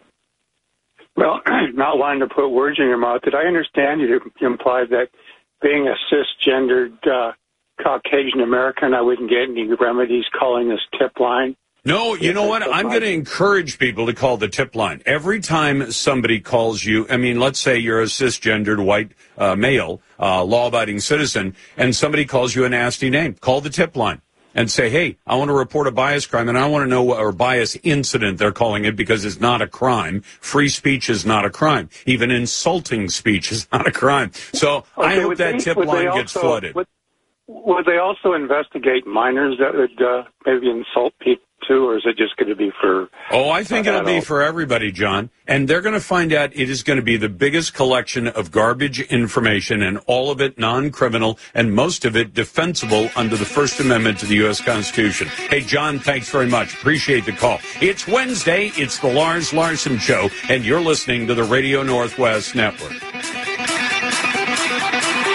Well, not wanting to put words in your mouth, did I understand you to imply that being a cisgendered uh, Caucasian American, I wouldn't get any remedies calling this tip line? No, you know what? I'm going to encourage people to call the tip line. Every time somebody calls you, I mean, let's say you're a cisgendered white uh, male, uh, law-abiding citizen, and somebody calls you a nasty name, call the tip line and say, hey, I want to report a bias crime, and I want to know, or bias incident, they're calling it, because it's not a crime. Free speech is not a crime. Even insulting speech is not a crime. So okay, I hope that they, tip line also, gets flooded. Would, would they also investigate minors that would uh, maybe insult people too, or is it just going to be for... Oh, I think uh, it'll be for everybody, John. And they're going to find out it is going to be the biggest collection of garbage information, and all of it non-criminal, and most of it defensible under the First Amendment to the U S Constitution. Hey, John, thanks very much. Appreciate the call. It's Wednesday. It's the Lars Larson Show, and you're listening to the Radio Northwest Network.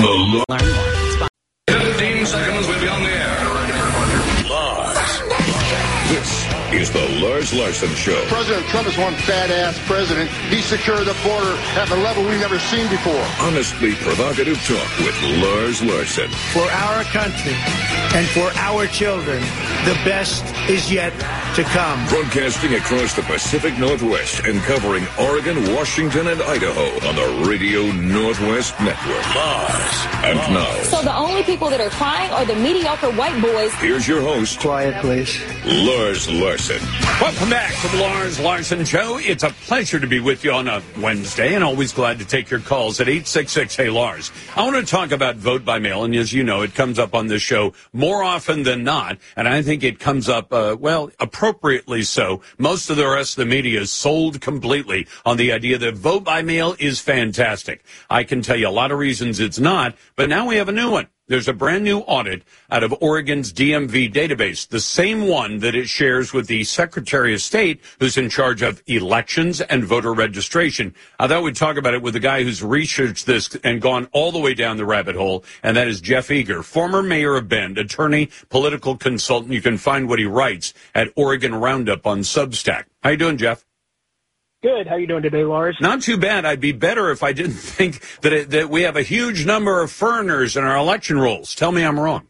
The fifteen seconds, we'll be on the air. Lars. This is the Lars Larson Show. President Trump is one badass president. He secured the border at a level we've never seen before. Honestly provocative talk with Lars Larson. For our country and for our children, the best is yet to come. Broadcasting across the Pacific Northwest and covering Oregon, Washington, and Idaho on the Radio Northwest Network. Lars. And now. So the only people that are crying are the mediocre white boys. Here's your host. Quiet, please. Lars Larson. Welcome back to the Lars Larson Show. It's a pleasure to be with you on a Wednesday, and always glad to take your calls at eight six six, hey Lars. I want to talk about vote by mail, and as you know, it comes up on this show more often than not, and I think it comes up, uh, well, appropriately so. Most of the rest of the media is sold completely on the idea that vote by mail is fantastic. I can tell you a lot of reasons it's not, but now we have a new one. There's a brand new audit out of Oregon's D M V database, the same one that it shares with the Secretary of State, who's in charge of elections and voter registration. I thought we'd talk about it with the guy who's researched this and gone all the way down the rabbit hole, and that is Jeff Eager, former mayor of Bend, attorney, political consultant. You can find what he writes at Oregon Roundup on Substack. How you doing, Jeff? Good. How are you doing today, Lars? Not too bad. I'd be better if I didn't think that it, that we have a huge number of foreigners in our election rolls. Tell me I'm wrong.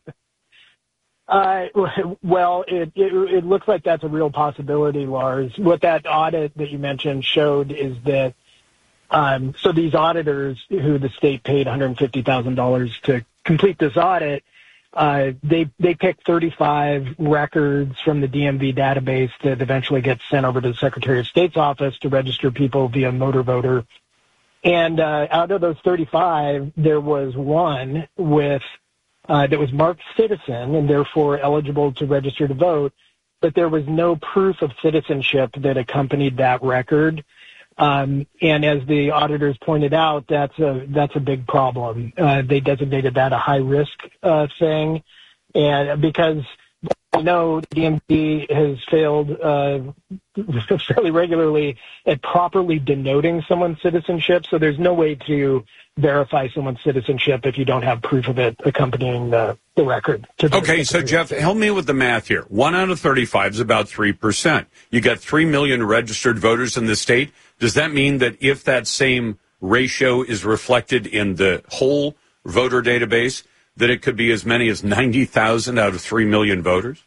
Uh, well, it, it, it looks like that's a real possibility, Lars. What that audit that you mentioned showed is that um, so these auditors who the state paid one hundred fifty thousand dollars to complete this audit, Uh, they they picked thirty-five records from the D M V database that eventually gets sent over to the Secretary of State's office to register people via motor voter. And uh, out of those thirty-five, there was one with uh, that was marked citizen and therefore eligible to register to vote, but there was no proof of citizenship that accompanied that record. Um, and as the auditors pointed out, that's a that's a big problem. Uh, they designated that a high risk uh, thing, and because we know D M V has failed uh, fairly regularly at properly denoting someone's citizenship, so there's no way to verify someone's citizenship if you don't have proof of it accompanying the, the record. Okay, so Jeff, help me with the math here. One out of thirty-five is about three percent. You got three million registered voters in the state. Does that mean that if that same ratio is reflected in the whole voter database, that it could be as many as ninety thousand out of three million voters?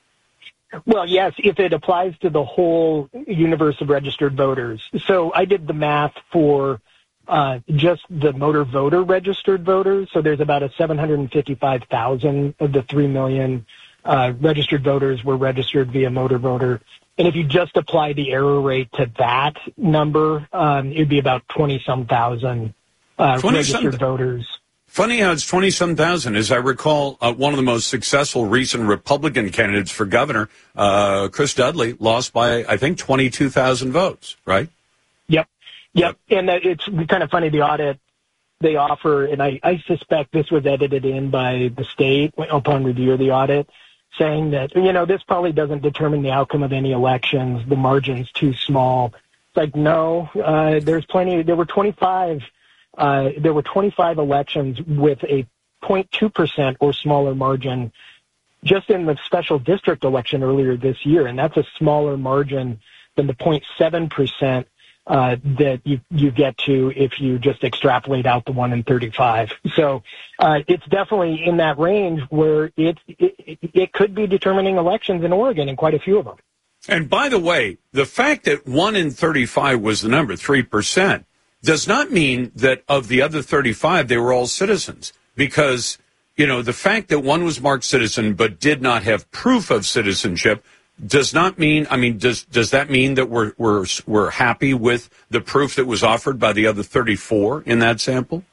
Well, yes, if it applies to the whole universe of registered voters. So I did the math for uh, just the motor voter registered voters. So there's about a seven hundred fifty-five thousand of the three million uh, registered voters were registered via motor voter. And if you just apply the error rate to that number, um, it'd be about twenty-some thousand uh, registered voters. Funny how it's twenty-some thousand. As I recall, uh, one of the most successful recent Republican candidates for governor, uh, Chris Dudley, lost by, I think, twenty-two thousand votes, right? Yep. Yep. And uh, it's kind of funny, the audit they offer, and I, I suspect this was edited in by the state upon review of the audit, saying that, you know, this probably doesn't determine the outcome of any elections. The margin's too small. It's like, no, uh, there's plenty. There were twenty-five, uh, there were twenty-five elections with a zero point two percent or smaller margin just in the special district election earlier this year. And that's a smaller margin than the zero point seven percent uh, that you, you get to if you just extrapolate out the one in thirty-five. So uh, it's definitely in that range where it, it it could be determining elections in Oregon, and quite a few of them. And by the way, the fact that one in thirty-five was the number, three percent, does not mean that of the other thirty-five, they were all citizens. Because, you know, the fact that one was marked citizen but did not have proof of citizenship does not mean, I mean, does does that mean that we're we're we're happy with the proof that was offered by the other thirty-four in that sample?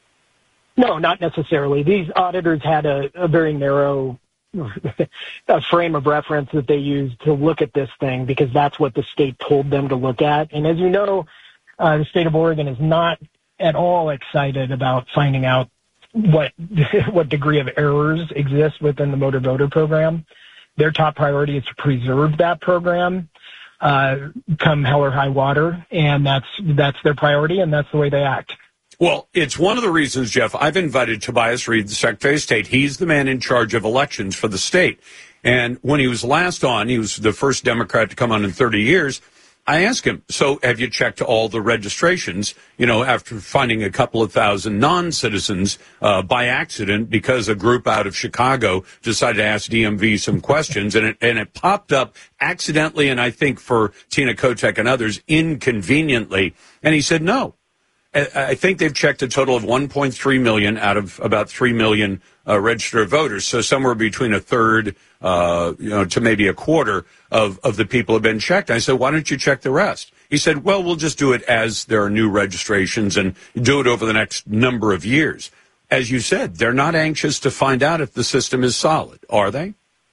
No, not necessarily. These auditors had a, a very narrow a frame of reference that they used to look at this thing, because that's what the state told them to look at. And as you know, uh, the state of Oregon is not at all excited about finding out what what degree of errors exist within the motor voter program. Their top priority is to preserve that program, uh, come hell or high water, and that's that's their priority, and that's the way they act. Well, it's one of the reasons, Jeff, I've invited Tobias Reed, the Secretary of State. He's the man in charge of elections for the state. And when he was last on, he was the first Democrat to come on in thirty years. I asked him, so have you checked all the registrations, you know, after finding a couple of thousand non-citizens uh, by accident because a group out of Chicago decided to ask D M V some questions, and it, and it popped up accidentally, and I think for Tina Kotek and others, inconveniently. And he said, no. I think they've checked a total of one point three million out of about three million uh, registered voters. So somewhere between a third, uh, you know, to maybe a quarter of, of the people have been checked. I said, why don't you check the rest? He said, well, we'll just do it as there are new registrations and do it over the next number of years. As you said, they're not anxious to find out if the system is solid, are they?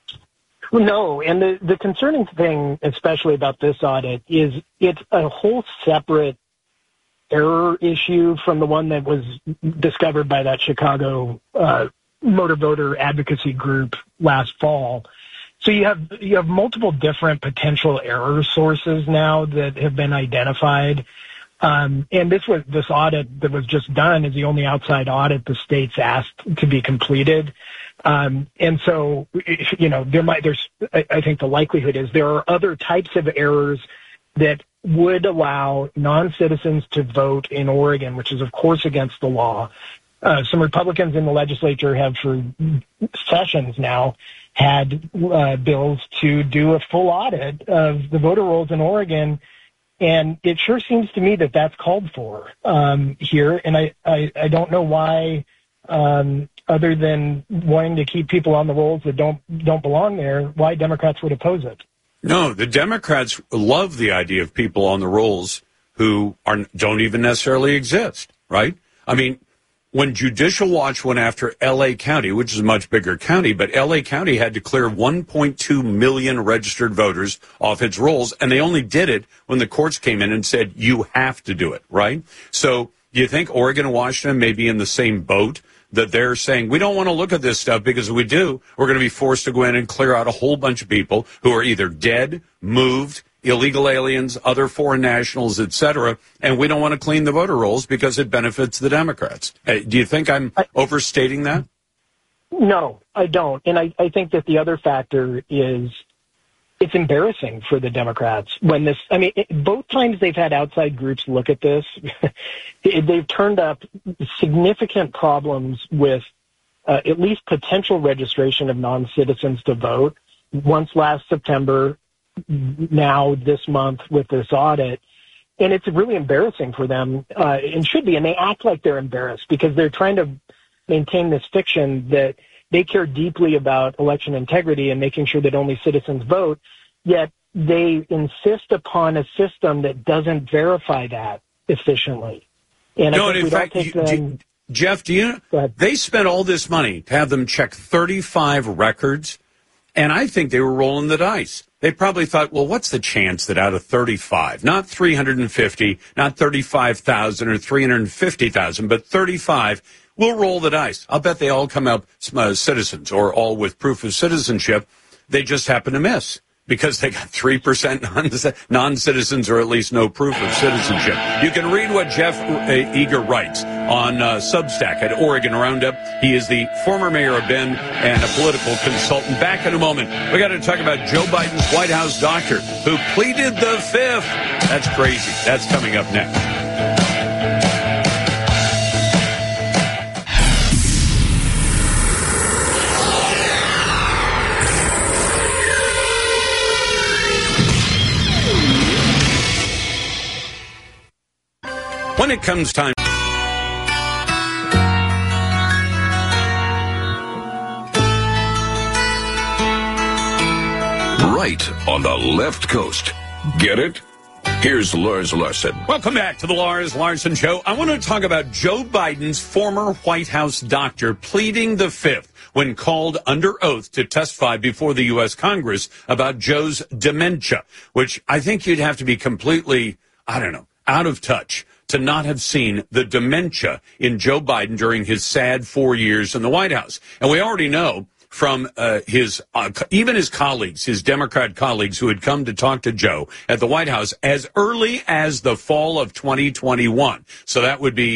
No, and the, the concerning thing, especially about this audit, is it's a whole separate error issue from the one that was discovered by that Chicago uh, motor voter advocacy group last fall. So you have you have multiple different potential error sources now that have been identified. Um, and this was this audit that was just done is the only outside audit the state's asked to be completed. Um, and so, you know, there might there's I, I think the likelihood is there are other types of errors that would allow non-citizens to vote in Oregon, which is, of course, against the law. Uh, some Republicans in the legislature have, for sessions now, had uh, bills to do a full audit of the voter rolls in Oregon, and it sure seems to me that that's called for um, here, and I, I, I don't know why, um, other than wanting to keep people on the rolls that don't don't belong there, why Democrats would oppose it. No, the Democrats love the idea of people on the rolls who are don't even necessarily exist, right? I mean, when Judicial Watch went after L A County, which is a much bigger county, but L A County had to clear one point two million registered voters off its rolls, and they only did it when the courts came in and said, you have to do it, right? So do you think Oregon and Washington may be in the same boat? That they're saying, we don't want to look at this stuff because if we do, we're going to be forced to go in and clear out a whole bunch of people who are either dead, moved, illegal aliens, other foreign nationals, et cetera, and we don't want to clean the voter rolls because it benefits the Democrats. Uh, do you think I'm I, overstating that? No, I don't. And I, I think that the other factor is it's embarrassing for the Democrats when this, I mean, it, both times they've had outside groups look at this, they've turned up significant problems with uh, at least potential registration of non-citizens to vote. Once last September, now this month with this audit. And it's really embarrassing for them, uh, and should be. And they act like they're embarrassed because they're trying to maintain this fiction that they care deeply about election integrity and making sure that only citizens vote, yet they insist upon a system that doesn't verify that efficiently. And no, I think and in we fact, don't take you, them... do, Jeff, do you know, they spent all this money to have them check thirty-five records, and I think they were rolling the dice. They probably thought, well, what's the chance that out of thirty-five, not three hundred fifty, not thirty-five thousand or three hundred fifty thousand, but thirty-five, we'll roll the dice. I'll bet they all come out uh, citizens or all with proof of citizenship. They just happen to miss because they got three percent non-citizens or at least no proof of citizenship. You can read what Jeff Eager writes on uh, Substack at Oregon Roundup. He is the former mayor of Bend and a political consultant. Back in a moment, we got to talk about Joe Biden's White House doctor who pleaded the fifth. That's crazy. That's coming up next. When it comes time right on the left coast. Get it? Here's Lars Larson. Welcome back to the Lars Larson Show. I want to talk about Joe Biden's former White House doctor pleading the fifth when called under oath to testify before the U S Congress about Joe's dementia, which I think you'd have to be completely, I don't know, out of touch to not have seen the dementia in Joe Biden during his sad four years in the White House. And we already know from uh, his, uh, even his colleagues, his Democrat colleagues who had come to talk to Joe at the White House as early as the fall of twenty twenty-one. So that would be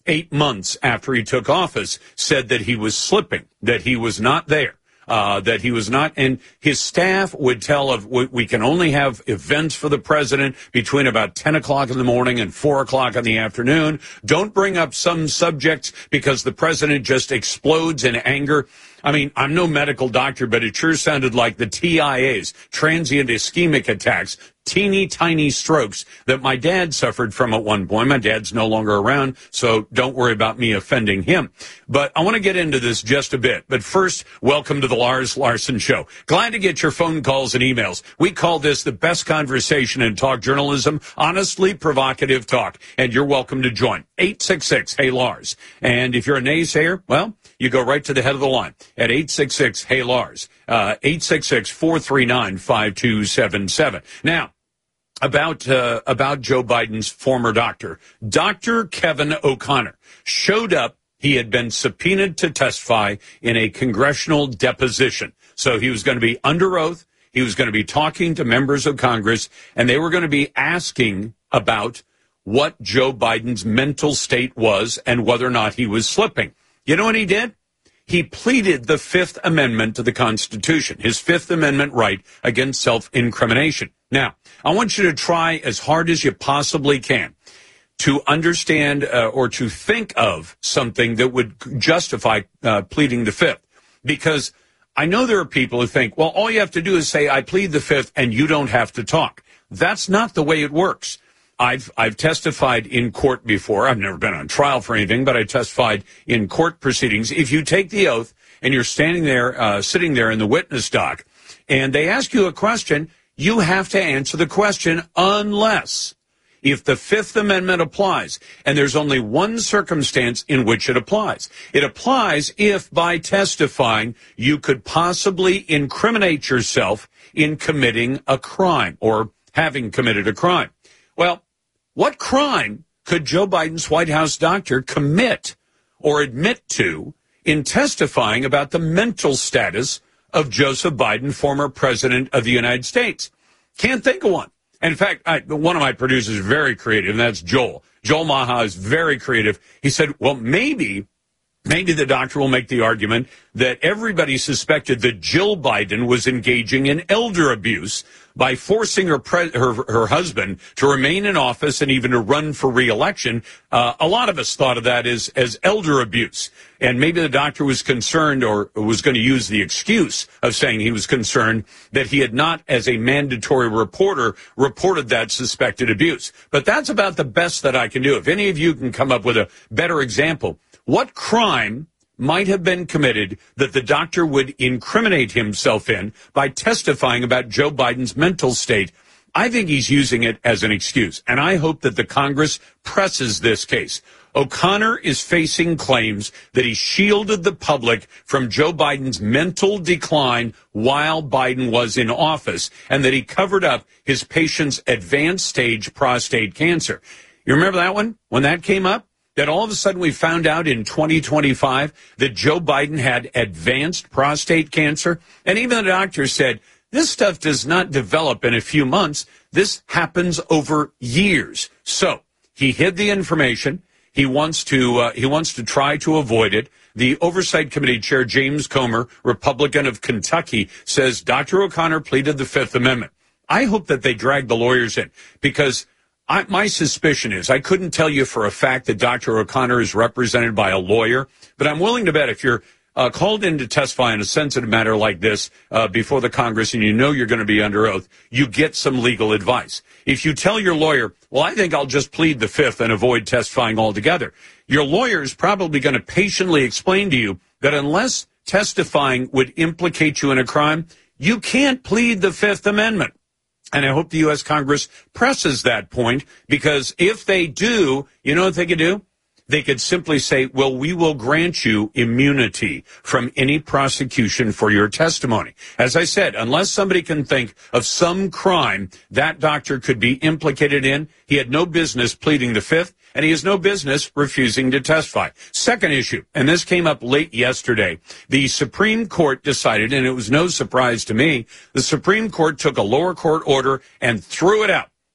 eight months after he took office, said that he was slipping, that he was not there. Uh, that he was not, and his staff would tell of, we, we can only have events for the president between about ten o'clock in the morning and four o'clock in the afternoon. Don't bring up some subjects because the president just explodes in anger. I mean, I'm no medical doctor, but it sure sounded like the T I As, transient ischemic attacks, teeny tiny strokes that my dad suffered from at one point. My dad's no longer around, so don't worry about me offending him. But I want to get into this just a bit. But first, welcome to the Lars Larson Show. Glad to get your phone calls and emails. We call this the best conversation in talk journalism, honestly provocative talk. And you're welcome to join. eight six six, hey Lars. And if you're a naysayer, well, you go right to the head of the line at eight six six, hey Lars, uh, eight six six, four three nine, five two seven seven. Now, about uh, about Joe Biden's former doctor, Doctor Kevin O'Connor, showed up. He had been subpoenaed to testify in a congressional deposition. So he was going to be under oath. He was going to be talking to members of Congress, and they were going to be asking about what Joe Biden's mental state was and whether or not he was slipping. You know what he did? He pleaded the Fifth Amendment to the Constitution, his Fifth Amendment right against self-incrimination. Now, I want you to try as hard as you possibly can to understand uh, or to think of something that would justify uh, pleading the Fifth. Because I know there are people who think, well, all you have to do is say, I plead the Fifth, and you don't have to talk. That's not the way it works. I've I've testified in court before. I've never been on trial for anything, but I testified in court proceedings. If you take the oath and you're standing there, uh, sitting there in the witness dock, and they ask you a question, you have to answer the question unless if the Fifth Amendment applies. And there's only one circumstance in which it applies. It applies if by testifying you could possibly incriminate yourself in committing a crime or having committed a crime. Well, what crime could Joe Biden's White House doctor commit or admit to in testifying about the mental status of Joseph Biden, former president of the United States? Can't think of one. In fact, I, one of my producers is very creative, and that's Joel. Joel Maha is very creative. He said, well, maybe, maybe the doctor will make the argument that everybody suspected that Jill Biden was engaging in elder abuse by forcing her, pre- her her husband to remain in office and even to run for re-election. Uh, a lot of us thought of that as, as elder abuse. And maybe the doctor was concerned or was going to use the excuse of saying he was concerned that he had not, as a mandatory reporter, reported that suspected abuse. But that's about the best that I can do. If any of you can come up with a better example, what crime might have been committed that the doctor would incriminate himself in by testifying about Joe Biden's mental state? I think he's using it as an excuse, and I hope that the Congress presses this case. O'Connor is facing claims that he shielded the public from Joe Biden's mental decline while Biden was in office, and that he covered up his patient's advanced stage prostate cancer. You remember that one, when that came up? That all of a sudden we found out in twenty twenty-five that Joe Biden had advanced prostate cancer. And even the doctor said, this stuff does not develop in a few months. This happens over years. So he hid the information. He wants to uh, he wants to try to avoid it. The Oversight Committee Chair James Comer, Republican of Kentucky, says Doctor O'Connor pleaded the Fifth Amendment. I hope that they drag the lawyers in, because I, my suspicion is, I couldn't tell you for a fact that Doctor O'Connor is represented by a lawyer, but I'm willing to bet if you're uh, called in to testify on a sensitive matter like this uh, before the Congress and you know you're going to be under oath, you get some legal advice. If you tell your lawyer, well, I think I'll just plead the Fifth and avoid testifying altogether, your lawyer is probably going to patiently explain to you that unless testifying would implicate you in a crime, you can't plead the Fifth Amendment. And I hope the U S Congress presses that point, because if they do, you know what they could do? They could simply say, well, we will grant you immunity from any prosecution for your testimony. As I said, unless somebody can think of some crime that doctor could be implicated in, he had no business pleading the Fifth, and he has no business refusing to testify. Second issue, and this came up late yesterday, the Supreme Court decided, and it was no surprise to me, the Supreme Court took a lower court order and threw it out.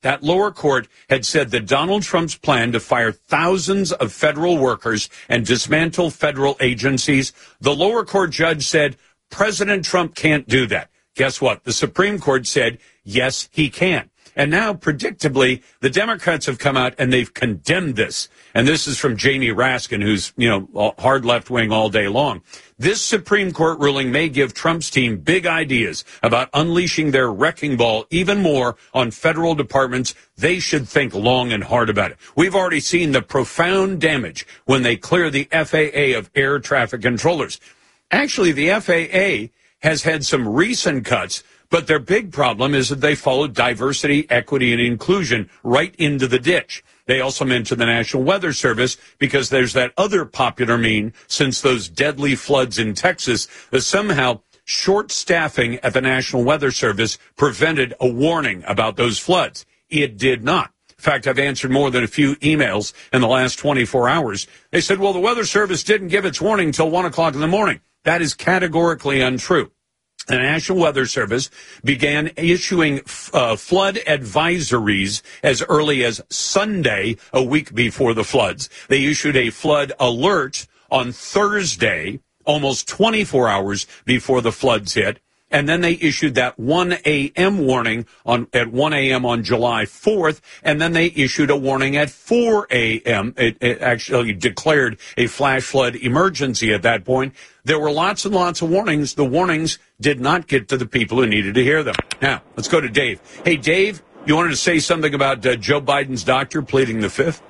That lower court had said that Donald Trump's plan to fire thousands of federal workers and dismantle federal agencies, the lower court judge said President Trump can't do that. Guess what? The Supreme Court said, yes, he can. And now, predictably, the Democrats have come out and they've condemned this. And this is from Jamie Raskin, who's, you know, hard left wing all day long. This Supreme Court ruling may give Trump's team big ideas about unleashing their wrecking ball even more on federal departments. They should think long and hard about it. We've already seen the profound damage when they clear the F A A of air traffic controllers. Actually, the F A A has had some recent cuts, but their big problem is that they followed diversity, equity, and inclusion right into the ditch. They also mentioned the National Weather Service because there's that other popular meme since those deadly floods in Texas that somehow short staffing at the National Weather Service prevented a warning about those floods. It did not. In fact, I've answered more than a few emails in the last twenty-four hours. They said, well, the Weather Service didn't give its warning until one o'clock in the morning. That is categorically untrue. The National Weather Service began issuing uh, flood advisories as early as Sunday, a week before the floods. They issued a flood alert on Thursday, almost twenty-four hours before the floods hit. And then they issued that one a.m. warning on at one a.m. on July fourth, and then they issued a warning at four a.m. It, it actually declared a flash flood emergency at that point. There were lots and lots of warnings. The warnings did not get to the people who needed to hear them. Now, let's go to Dave. Hey, Dave, you wanted to say something about uh, Joe Biden's doctor pleading the fifth?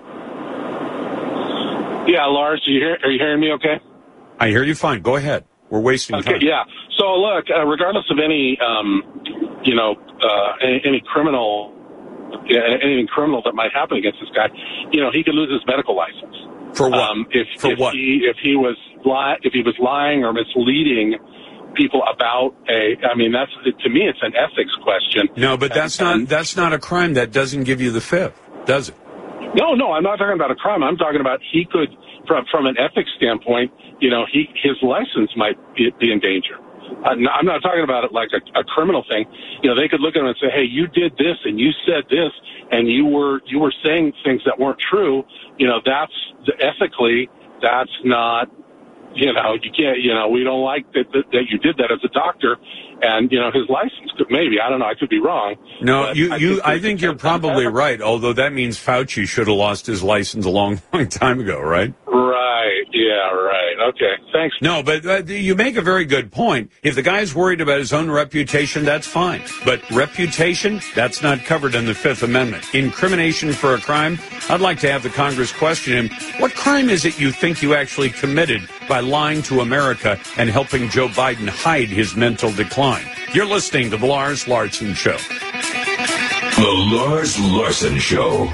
Yeah, Lars, are you, hear, are you hearing me okay? I hear you fine. Go ahead. We're wasting okay, time. Yeah. So, look, uh, regardless of any, um, you know, uh, any, any criminal, yeah, anything criminal that might happen against this guy, you know, he could lose his medical license. For what? Um, if, For if what? He, if he was li- if he was lying or misleading people about a, I mean, that's to me, it's an ethics question. No, but that's and, not that's not a crime. That doesn't give you the fifth, does it? No, no, I'm not talking about a crime. I'm talking about he could, from from an ethics standpoint, you know, he his license might be, be in danger. I'm not talking about it like a, a criminal thing. You know, they could look at him and say, "Hey, you did this and you said this, and you were you were saying things that weren't true." You know, that's ethically, that's not. You know, you can't. You know, we don't like that, that that you did that as a doctor, and you know, his license could maybe. I don't know. I could be wrong. No, you. I you. think I think you're probably right. Although that means Fauci should have lost his license a long, long time ago, right? Right. Yeah. Right. Okay. Thanks. No, but uh, you make a very good point. If the guy's worried about his own reputation, that's fine. But reputation, that's not covered in the Fifth Amendment. Incrimination for a crime, I'd like to have the Congress question him, what crime is it you think you actually committed by lying to America and helping Joe Biden hide his mental decline? You're listening to The Lars Larson Show. The Lars Larson Show.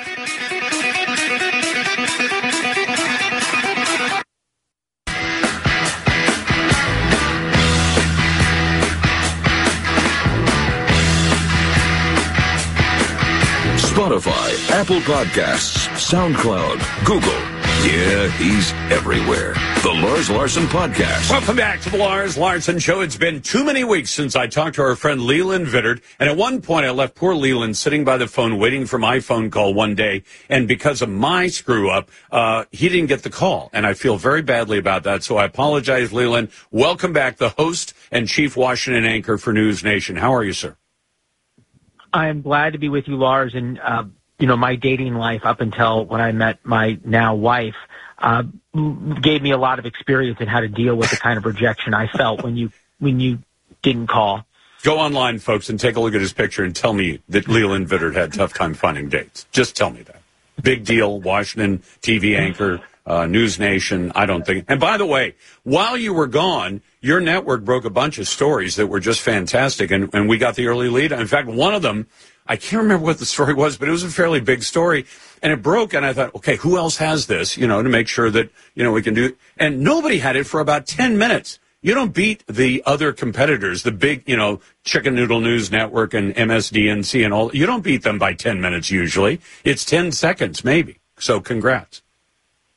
Spotify, Apple Podcasts, SoundCloud, Google. Yeah, he's everywhere. The Lars Larson Podcast. Welcome back to the Lars Larson Show. It's been too many weeks since I talked to our friend Leland Vittert, and at one point I left poor Leland sitting by the phone waiting for my phone call one day, and because of my screw-up, uh, he didn't get the call, and I feel very badly about that, so I apologize, Leland. Welcome back, the host and chief Washington anchor for News Nation. How are you, sir? I'm glad to be with you, Lars, and, uh, you know, my dating life up until when I met my now wife uh, gave me a lot of experience in how to deal with the kind of rejection I felt when you when you didn't call. Go online, folks, and take a look at his picture and tell me that Leland Vittert had a tough time finding dates. Just tell me that. Big deal, Washington T V anchor, uh, News Nation, I don't think. And by the way, while you were gone, your network broke a bunch of stories that were just fantastic, and, and we got the early lead. In fact, one of them, I can't remember what the story was, but it was a fairly big story, and it broke, and I thought, okay, who else has this, you know, to make sure that, you know, we can do it. And nobody had it for about ten minutes. You don't beat the other competitors, the big, you know, Chicken Noodle News Network and M S D N C and all. You don't beat them by ten minutes usually. It's ten seconds maybe. So congrats.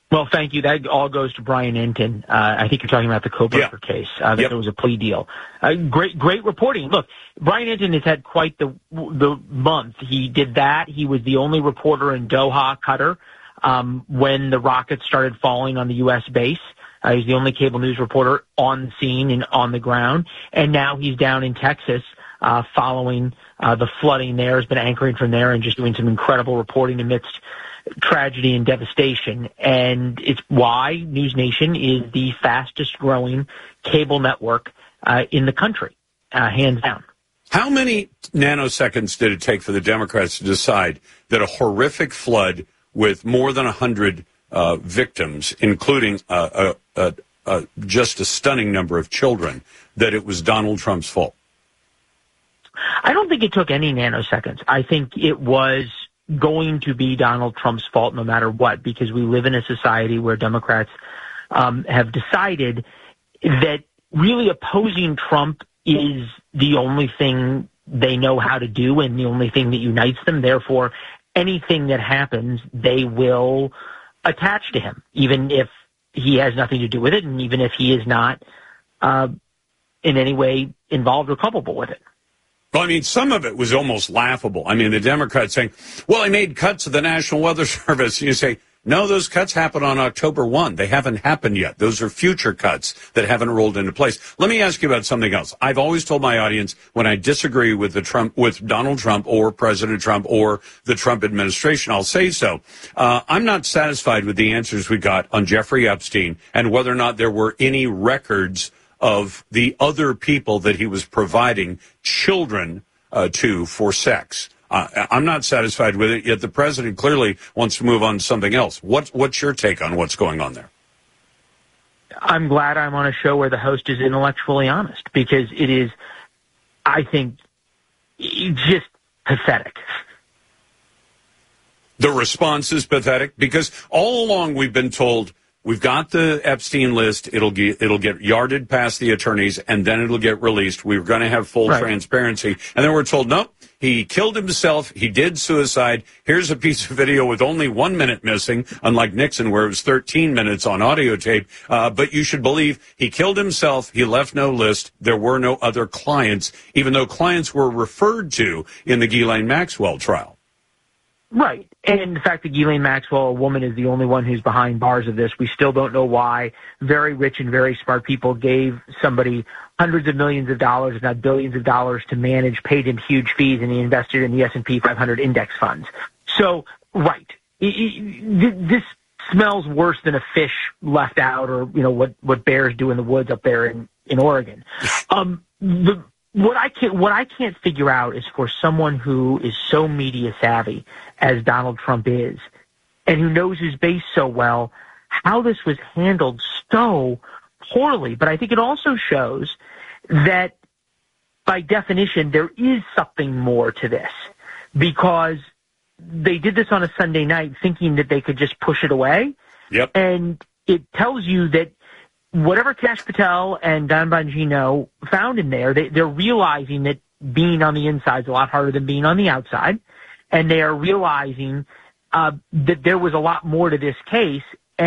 Well, thank you. That all goes to Brian Entin. Uh, I think you're talking about the Koberger yeah. case. Uh, that yep. There was a plea deal. Uh, great, great reporting. Look, Brian Entin has had quite the the month. He did that. He was the only reporter in Doha, Qatar, um, when the rockets started falling on the U S base. Uh, he's the only cable news reporter on the scene and on the ground. And now he's down in Texas, uh, following uh, the flooding there. Has been anchoring from there and just doing some incredible reporting amidst tragedy and devastation. And it's why News Nation is the fastest growing cable network uh, in the country, uh, hands down. How many nanoseconds did it take for the Democrats to decide that a horrific flood with more than one hundred uh, victims, including uh, a, a, a, just a stunning number of children, that it was Donald Trump's fault? I don't think it took any nanoseconds. I think it was going to be Donald Trump's fault no matter what, because we live in a society where Democrats um, have decided that really opposing Trump is the only thing they know how to do and the only thing that unites them. Therefore, anything that happens, they will attach to him, even if he has nothing to do with it and even if he is not uh, in any way involved or culpable with it. Well, I mean, some of it was almost laughable. I mean, the Democrats saying, well, he made cuts at the National Weather Service. And you say, no, those cuts happened on October first. They haven't happened yet. Those are future cuts that haven't rolled into place. Let me ask you about something else. I've always told my audience when I disagree with the Trump, with Donald Trump or President Trump or the Trump administration, I'll say so. Uh, I'm not satisfied with the answers we got on Jeffrey Epstein and whether or not there were any records of the other people that he was providing children uh, to for sex. Uh, I'm not satisfied with it, yet the president clearly wants to move on to something else. What, what's your take on what's going on there? I'm glad I'm on a show where the host is intellectually honest, because it is, I think, just pathetic. The response is pathetic because all along we've been told we've got the Epstein list. It'll get, it'll get yarded past the attorneys, and then it'll get released. We're going to have full right. transparency. And then we're told, nope, he killed himself. He did suicide. Here's a piece of video with only one minute missing, unlike Nixon, where it was thirteen minutes on audio tape. Uh, but you should believe he killed himself. He left no list. There were no other clients, even though clients were referred to in the Ghislaine Maxwell trial. Right. And the fact that Ghislaine Maxwell, a woman, is the only one who's behind bars of this, we still don't know why very rich and very smart people gave somebody hundreds of millions of dollars, if not billions of dollars, to manage, paid him huge fees, and he invested in the S and P five hundred index funds. So, right. This smells worse than a fish left out, or, you know, what, what bears do in the woods up there in, in Oregon. Um, the, What I can't, what I can't figure out is for someone who is so media savvy as Donald Trump is, and who knows his base so well, how this was handled so poorly. But I think it also shows that, by definition, there is something more to this, because they did this on a Sunday night thinking that they could just push it away. Yep. And it tells you that whatever Kash Patel and Don Bongino found in there, they, they're realizing that being on the inside is a lot harder than being on the outside. And they are realizing uh, that there was a lot more to this case,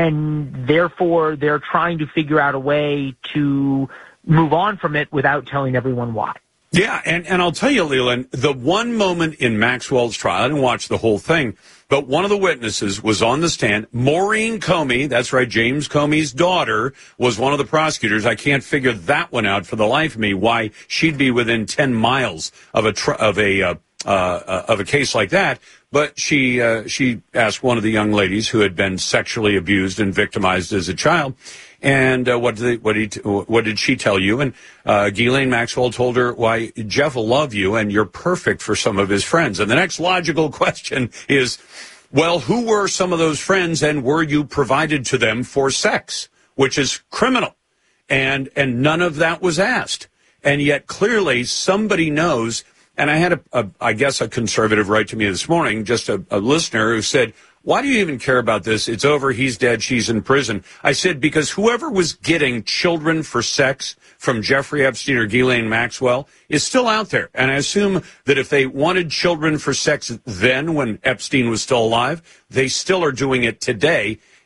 and therefore they're trying to figure out a way to move on from it without telling everyone why. Yeah, and, and I'll tell you, Leland, the one moment in Maxwell's trial, I didn't watch the whole thing, but one of the witnesses was on the stand. Maureen Comey, that's right, James Comey's daughter, was one of the prosecutors. I can't figure that one out for the life of me, why she'd be within ten miles of a tr- of a uh, uh, of a case like that. But she uh, she asked one of the young ladies who had been sexually abused and victimized as a child, and uh, what did they, what did he, what did she tell you? And uh, Ghislaine Maxwell told her, "Why, Jeff will love you, and you're perfect for some of his friends." And the next logical question is, well, who were some of those friends, and were you provided to them for sex, which is criminal? And and none of that was asked, and yet clearly somebody knows. And I had, a, a, I guess, a conservative write to me this morning, just a, a listener who said, why do you even care about this? It's over. He's dead. She's in prison. I said, because whoever was getting children for sex from Jeffrey Epstein or Ghislaine Maxwell is still out there. And I assume that if they wanted children for sex then, when Epstein was still alive, they still are doing it today.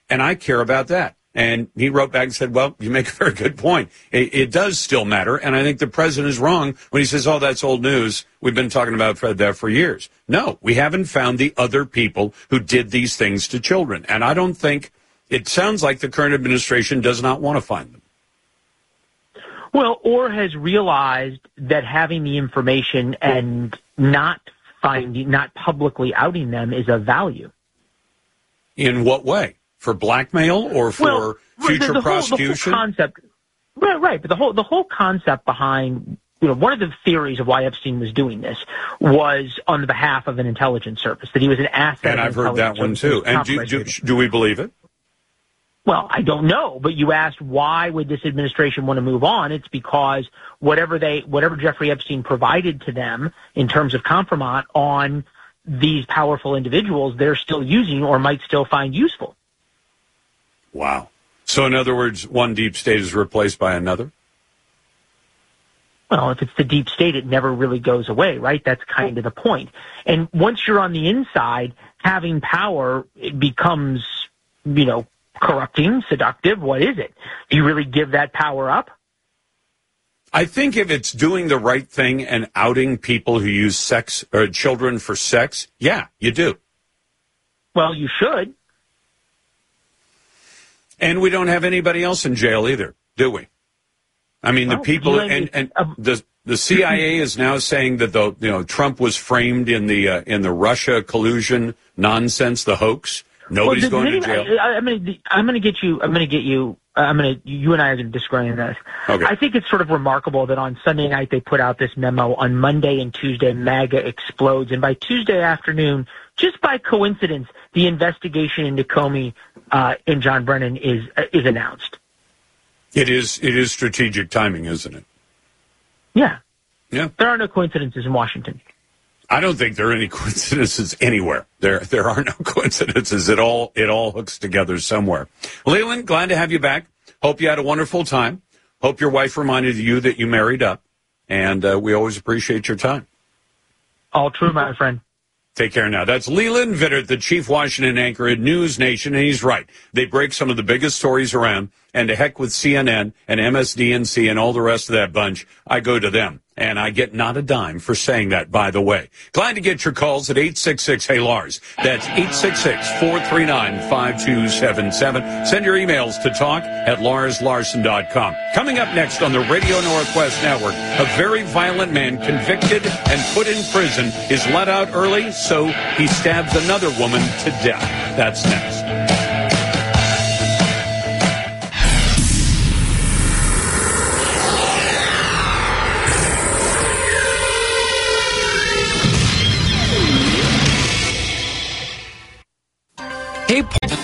and I care about that. And he wrote back and said, well, you make a very good point. It, it does still matter. And I think the president is wrong when he says, oh, that's old news. We've been talking about that for years. No, we haven't found the other people who did these things to children. And I don't think it sounds like the current administration does not want to find them. Well, or has realized that having the information and not finding, not publicly outing them is of value. In what way? For blackmail or for well, future the, the prosecution? Whole, the whole concept, right, right. But the whole the whole concept behind, you know, one of the theories of why Epstein was doing this was on the behalf of an intelligence service, that he was an asset. And I've heard that one too. And do, do, do we believe it? Well, I don't know, but you asked why would this administration want to move on? It's because whatever they, whatever Jeffrey Epstein provided to them in terms of compromise on these powerful individuals, they're still using or might still find useful. Wow. So in other words, one deep state is replaced by another? Well, if it's the deep state, it never really goes away, right? That's kind of the point. And once you're on the inside, having power, it becomes, you know, corrupting, seductive. What is it? Do you really give that power up? I think if it's doing the right thing and outing people who use sex or children for sex, yeah, you do. Well, you should. And we don't have anybody else in jail either, do we? I mean, well, the people and, and the the C I A is now saying that the you know Trump was framed in the uh, in the Russia collusion nonsense, the hoax. Nobody's well, going to jail. I, I'm going to I'm going to get you. I'm going to get you. I'm going to. You and I are going to disagree on this. Okay. I think it's sort of remarkable that on Sunday night they put out this memo. On Monday and Tuesday, MAGA explodes, and by Tuesday afternoon, just by coincidence, the investigation into Comey uh, and John Brennan is uh, is announced. It is. It is strategic timing, isn't it? Yeah. Yeah. There are no coincidences in Washington. I don't think there are any coincidences anywhere. There there are no coincidences. It all it all hooks together somewhere. Leland, glad to have you back. Hope you had a wonderful time. Hope your wife reminded you that you married up. And uh, we always appreciate your time. All true, my friend. Take care now. That's Leland Vittert, the chief Washington anchor at News Nation, and he's right. They break some of the biggest stories around, and to heck with C N N and M S D N C and all the rest of that bunch, I go to them. And I get not a dime for saying that, by the way. Glad to get your calls at eight six six, hey, Lars. That's eight six six, four three nine, five two seven seven. Send your emails to talk at lars larson dot com. Coming up next on the Radio Northwest Network, a very violent man convicted and put in prison is let out early, so he stabs another woman to death. That's next. Hey,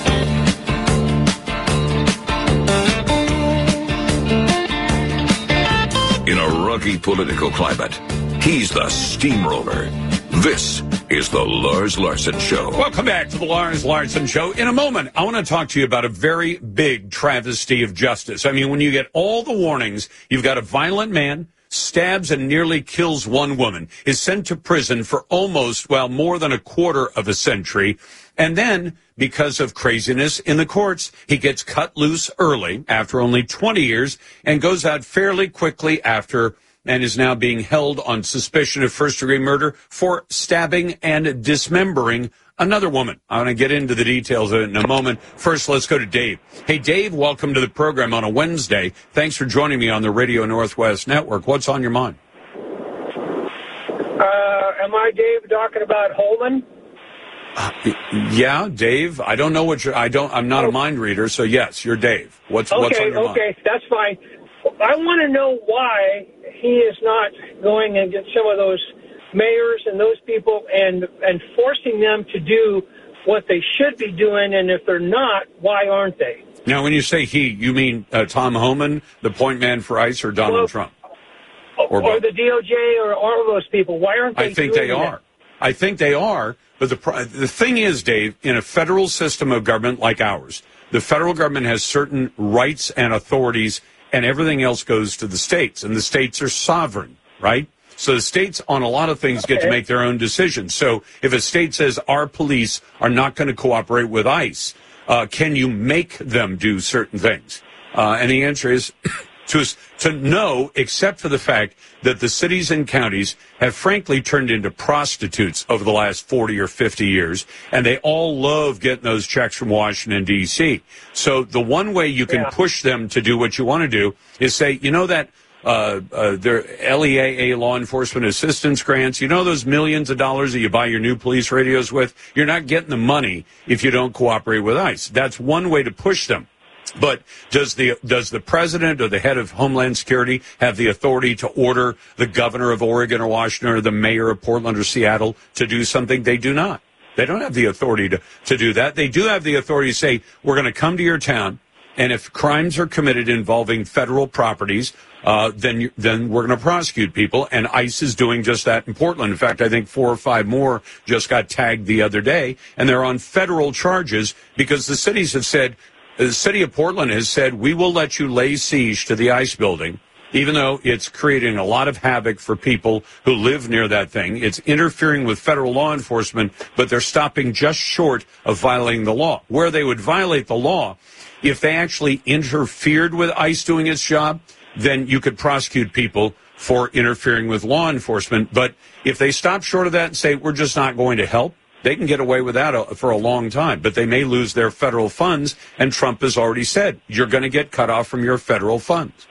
in a rocky political climate, he's the steamroller. This is the Lars Larson Show. Welcome back to the Lars Larson Show. In a moment, I want to talk to you about a very big travesty of justice. I mean, when you get all the warnings, you've got a violent man, stabs and nearly kills one woman, is sent to prison for almost, well, more than a quarter of a century. And then, because of craziness in the courts, he gets cut loose early after only twenty years and goes out fairly quickly after and is now being held on suspicion of first-degree murder for stabbing and dismembering another woman. I want to get into the details of it in a moment. First, let's go to Dave. Hey, Dave, welcome to the program on a Wednesday. Thanks for joining me on the Radio Northwest Network. What's on your mind? Uh, am I Dave talking about Holman? Uh, yeah, Dave. I don't know what you're. I don't. I'm not oh. a mind reader, so yes, you're Dave. What's okay, what's on your okay, mind? Okay, that's fine. I want to know why he is not going and get some of those mayors and those people and and forcing them to do what they should be doing, and if they're not, why aren't they? Now, when you say he, you mean uh, Tom Homan, the point man for ICE, or Donald well, Trump, or, or the D O J, or all of those people? Why aren't they? I think doing they that? are. I think they are. But the the thing is, Dave, in a federal system of government like ours, the federal government has certain rights and authorities, and everything else goes to the states, and the states are sovereign, right? So the states on a lot of things okay. get to make their own decisions. So if a state says our police are not going to cooperate with ICE, Uh, can you make them do certain things? Uh, and the answer is to, to no, except for the fact that the cities and counties have frankly turned into prostitutes over the last forty or fifty years, and they all love getting those checks from Washington, D C. So the one way you can yeah. push them to do what you want to do is say, you know that uh, uh, their L E A A law enforcement assistance grants, you know those millions of dollars that you buy your new police radios with? You're not getting the money if you don't cooperate with ICE. That's one way to push them. But does the does the president or the head of Homeland Security have the authority to order the governor of Oregon or Washington or the mayor of Portland or Seattle to do something? They do not. They don't have the authority to, to do that. They do have the authority to say, we're going to come to your town, and if crimes are committed involving federal properties, uh, then you, then we're going to prosecute people. And ICE is doing just that in Portland. In fact, I think four or five more just got tagged the other day, and they're on federal charges because the cities have said, the city of Portland has said, we will let you lay siege to the ICE building, even though it's creating a lot of havoc for people who live near that thing. It's interfering with federal law enforcement, but they're stopping just short of violating the law. Where they would violate the law, if they actually interfered with ICE doing its job, then you could prosecute people for interfering with law enforcement. But if they stop short of that and say, we're just not going to help, they can get away with that for a long time, but they may lose their federal funds, and Trump has already said, you're going to get cut off from your federal funds.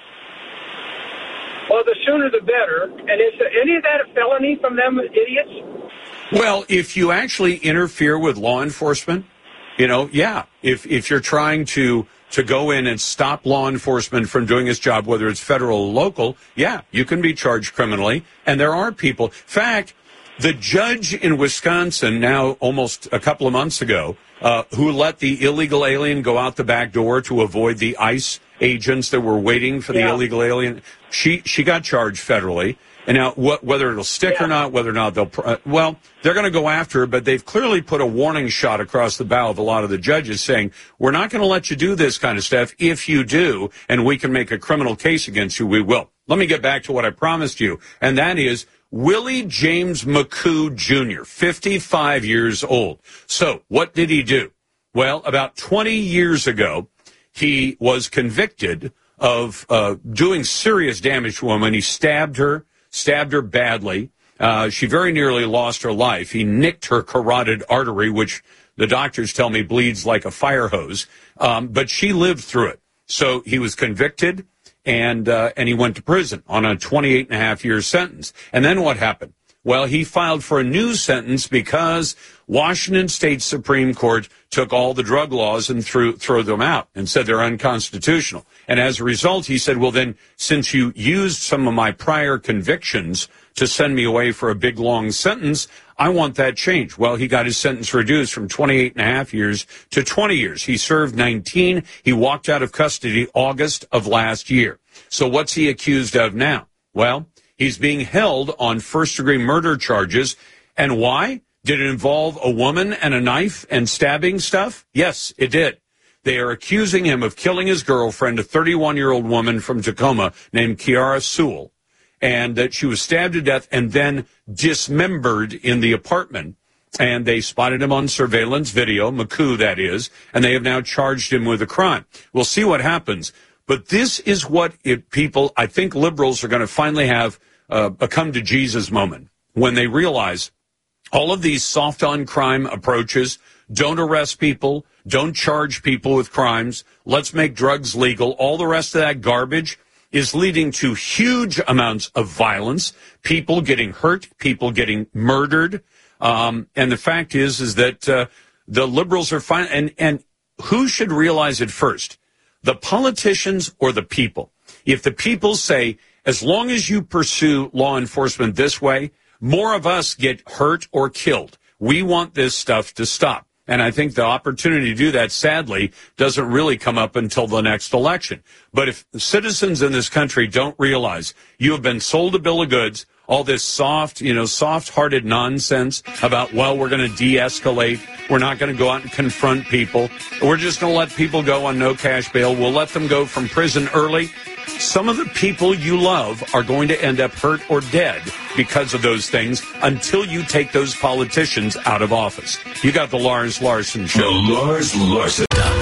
Well, the sooner the better. And is any of that a felony from them idiots? Well, if you actually interfere with law enforcement, you know, yeah. If if you're trying to, to go in and stop law enforcement from doing its job, whether it's federal or local, yeah, you can be charged criminally. And there are people. In fact, the judge in Wisconsin now almost a couple of months ago uh, who let the illegal alien go out the back door to avoid the ICE agents that were waiting for the yeah. illegal alien, she she got charged federally. And now what, whether it'll stick yeah. or not, whether or not they'll, uh, well, they're going to go after her, but they've clearly put a warning shot across the bow of a lot of the judges saying, we're not going to let you do this kind of stuff. If you do, and we can make a criminal case against you, we will. Let me get back to what I promised you, and that is Willie James McCoo Junior, fifty-five years old. So what did he do? Well, about twenty years ago, he was convicted of uh, doing serious damage to a woman. He stabbed her, stabbed her badly. Uh, she very nearly lost her life. He nicked her carotid artery, which the doctors tell me bleeds like a fire hose. Um, but she lived through it. So he was convicted. And uh, and he went to prison on a twenty-eight and a half year sentence. And then what happened? Well, he filed for a new sentence because Washington State Supreme Court took all the drug laws and threw threw them out and said they're unconstitutional. And as a result, he said, well, then, since you used some of my prior convictions to send me away for a big, long sentence, I want that changed. Well, he got his sentence reduced from twenty-eight and a half years to twenty years. He served nineteen. He walked out of custody August of last year. So what's he accused of now? Well, he's being held on first-degree murder charges. And why? Did it involve a woman and a knife and stabbing stuff? Yes, it did. They are accusing him of killing his girlfriend, a thirty-one-year-old woman from Tacoma named Kiara Sewell, and that she was stabbed to death and then dismembered in the apartment. And they spotted him on surveillance video, McCoo, that is, and they have now charged him with a crime. We'll see what happens. But this is what it, people, I think liberals are going to finally have uh, a come-to-Jesus moment when they realize all of these soft-on-crime approaches, don't arrest people, don't charge people with crimes, let's make drugs legal, all the rest of that garbage is leading to huge amounts of violence, people getting hurt, people getting murdered. Um, and the fact is, is that uh, the liberals are fine. And, and who should realize it first? The politicians or the people? If the people say, as long as you pursue law enforcement this way, more of us get hurt or killed. We want this stuff to stop. And I think the opportunity to do that, sadly, doesn't really come up until the next election. But if the citizens in this country don't realize you have been sold a bill of goods, all this soft, you know, soft-hearted nonsense about, well, we're going to de-escalate, we're not going to go out and confront people, we're just going to let people go on no cash bail, we'll let them go from prison early. Some of the people you love are going to end up hurt or dead because of those things until you take those politicians out of office. You got the Lars Larson Show. The Lars Larson.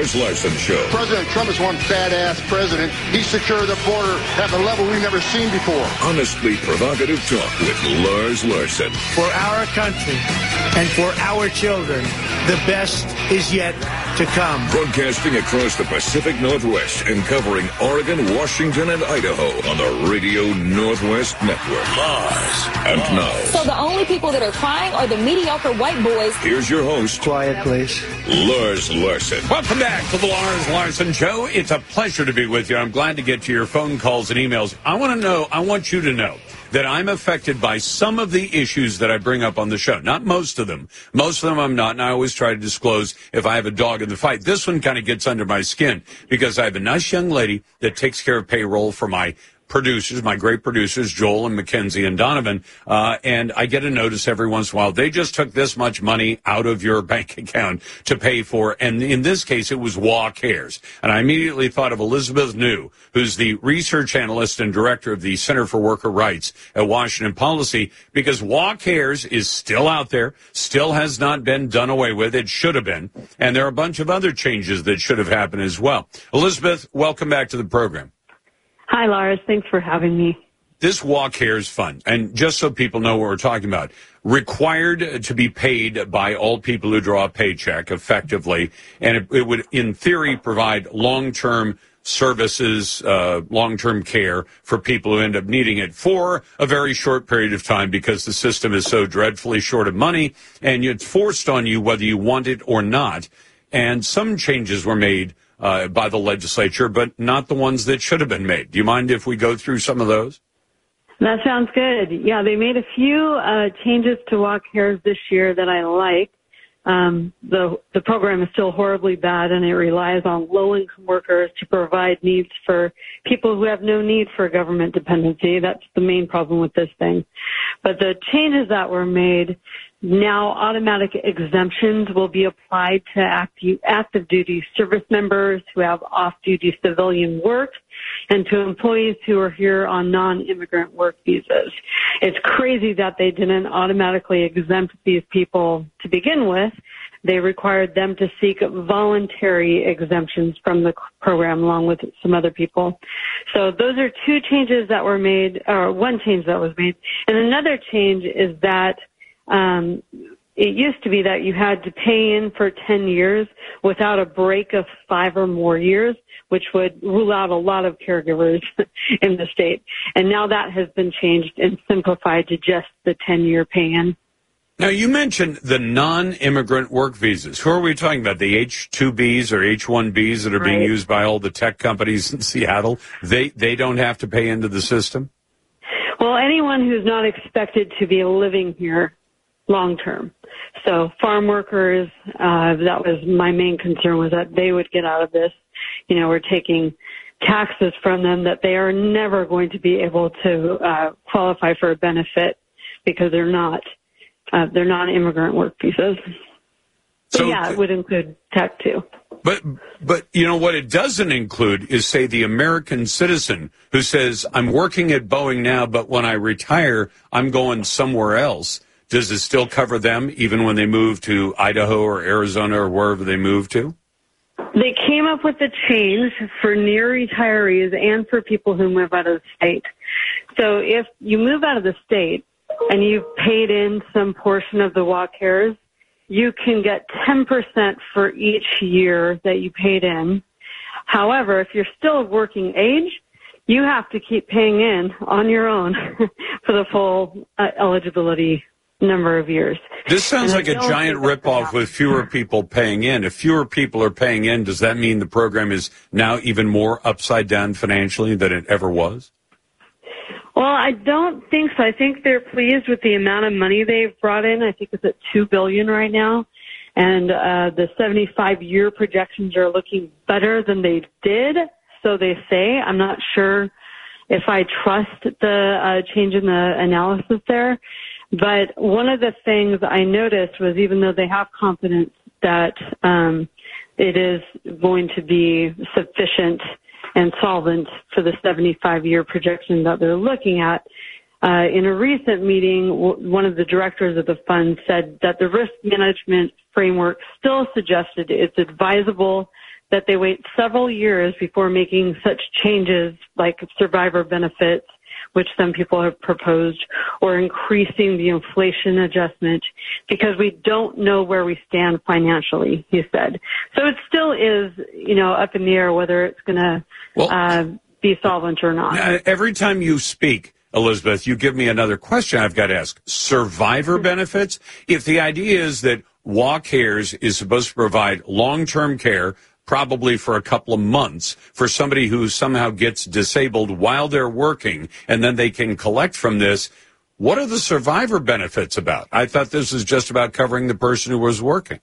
Lars Larson Show. President Trump is one badass president. He secured the border at a level we've never seen before. Honestly provocative talk with Lars Larson. For our country and for our children, the best is yet to come. Broadcasting across the Pacific Northwest and covering Oregon, Washington, and Idaho on the Radio Northwest Network. Lars. And now. So the only people that are crying are the mediocre white boys. Here's your host. Quiet, please. Lars Larson. Welcome back to the Lars Larson Show. It's a pleasure to be with you. I'm glad to get to your phone calls and emails. I want to know, I want you to know that I'm affected by some of the issues that I bring up on the show. Not most of them. Most of them I'm not, and I always try to disclose if I have a dog in the fight. This one kind of gets under my skin because I have a nice young lady that takes care of payroll for my producers, my great producers, Joel and Mackenzie and Donovan, uh, and I get a notice every once in a while. They just took this much money out of your bank account to pay for, and in this case, it was W A Cares. And I immediately thought of Elizabeth New, who's the research analyst and director of the Center for Worker Rights at Washington Policy, because W A Cares is still out there, still has not been done away with. It should have been. And there are a bunch of other changes that should have happened as well. Elizabeth, welcome back to the program. Hi, Lars. Thanks for having me. This W A Cares fund, and just so people know what we're talking about, required to be paid by all people who draw a paycheck effectively, and it, it would, in theory, provide long-term services, uh, long-term care for people who end up needing it for a very short period of time because the system is so dreadfully short of money, and it's forced on you whether you want it or not. And some changes were made Uh, by the legislature, but not the ones that should have been made. Do you mind if we go through some of those? That sounds good. Yeah, they made a few uh, changes to W A Cares this year that I like. Um, the the program is still horribly bad, and it relies on low-income workers to provide needs for people who have no need for government dependency. That's the main problem with this thing. But the changes that were made, now automatic exemptions will be applied to active, active duty service members who have off-duty civilian work and to employees who are here on non-immigrant work visas. It's crazy that they didn't automatically exempt these people to begin with. They required them to seek voluntary exemptions from the program along with some other people. So those are two changes that were made, or one change that was made. And another change is that Um, it used to be that you had to pay in for ten years without a break of five or more years, which would rule out a lot of caregivers in the state. And now that has been changed and simplified to just the ten-year pay-in. Now, you mentioned the non-immigrant work visas. Who are we talking about? The H two Bs or H one Bs that are being Right. used by all the tech companies in Seattle? They, they don't have to pay into the system? Well, anyone who's not expected to be living here long term. So farm workers, uh, that was my main concern, was that they would get out of this. You know, we're taking taxes from them that they are never going to be able to uh, qualify for a benefit because they're not, uh, they're non-immigrant work visas. So, so yeah, it would include tech too. But, but, you know, what it doesn't include is, say, the American citizen who says, I'm working at Boeing now, but when I retire, I'm going somewhere else. Does it still cover them even when they move to Idaho or Arizona or wherever they move to? They came up with a change for near retirees and for people who move out of the state. So if you move out of the state and you've paid in some portion of the W A Cares, you can get ten percent for each year that you paid in. However, if you're still of working age, you have to keep paying in on your own for the full uh, eligibility number of years. This sounds like a giant ripoff with fewer people paying in. If fewer people are paying in, does that mean the program is now even more upside down financially than it ever was? Well, I don't think so. I think they're pleased with the amount of money they've brought in. I think it's at two billion dollars right now. And uh, the seventy-five year projections are looking better than they did, so they say. I'm not sure if I trust the uh, change in the analysis there. But one of the things I noticed was, even though they have confidence that um, it is going to be sufficient and solvent for the seventy-five year projection that they're looking at, uh, in a recent meeting, w- one of the directors of the fund said that the risk management framework still suggested it's advisable that they wait several years before making such changes like survivor benefits, which some people have proposed, or increasing the inflation adjustment, because we don't know where we stand financially, he said. So it still is, you know, up in the air whether it's going to well, uh, be solvent or not. Every time you speak, Elizabeth, you give me another question I've got to ask. Survivor benefits? If the idea is that W A Cares is supposed to provide long-term care, probably for a couple of months, for somebody who somehow gets disabled while they're working, and then they can collect from this, what are the survivor benefits about? I thought this was just about covering the person who was working.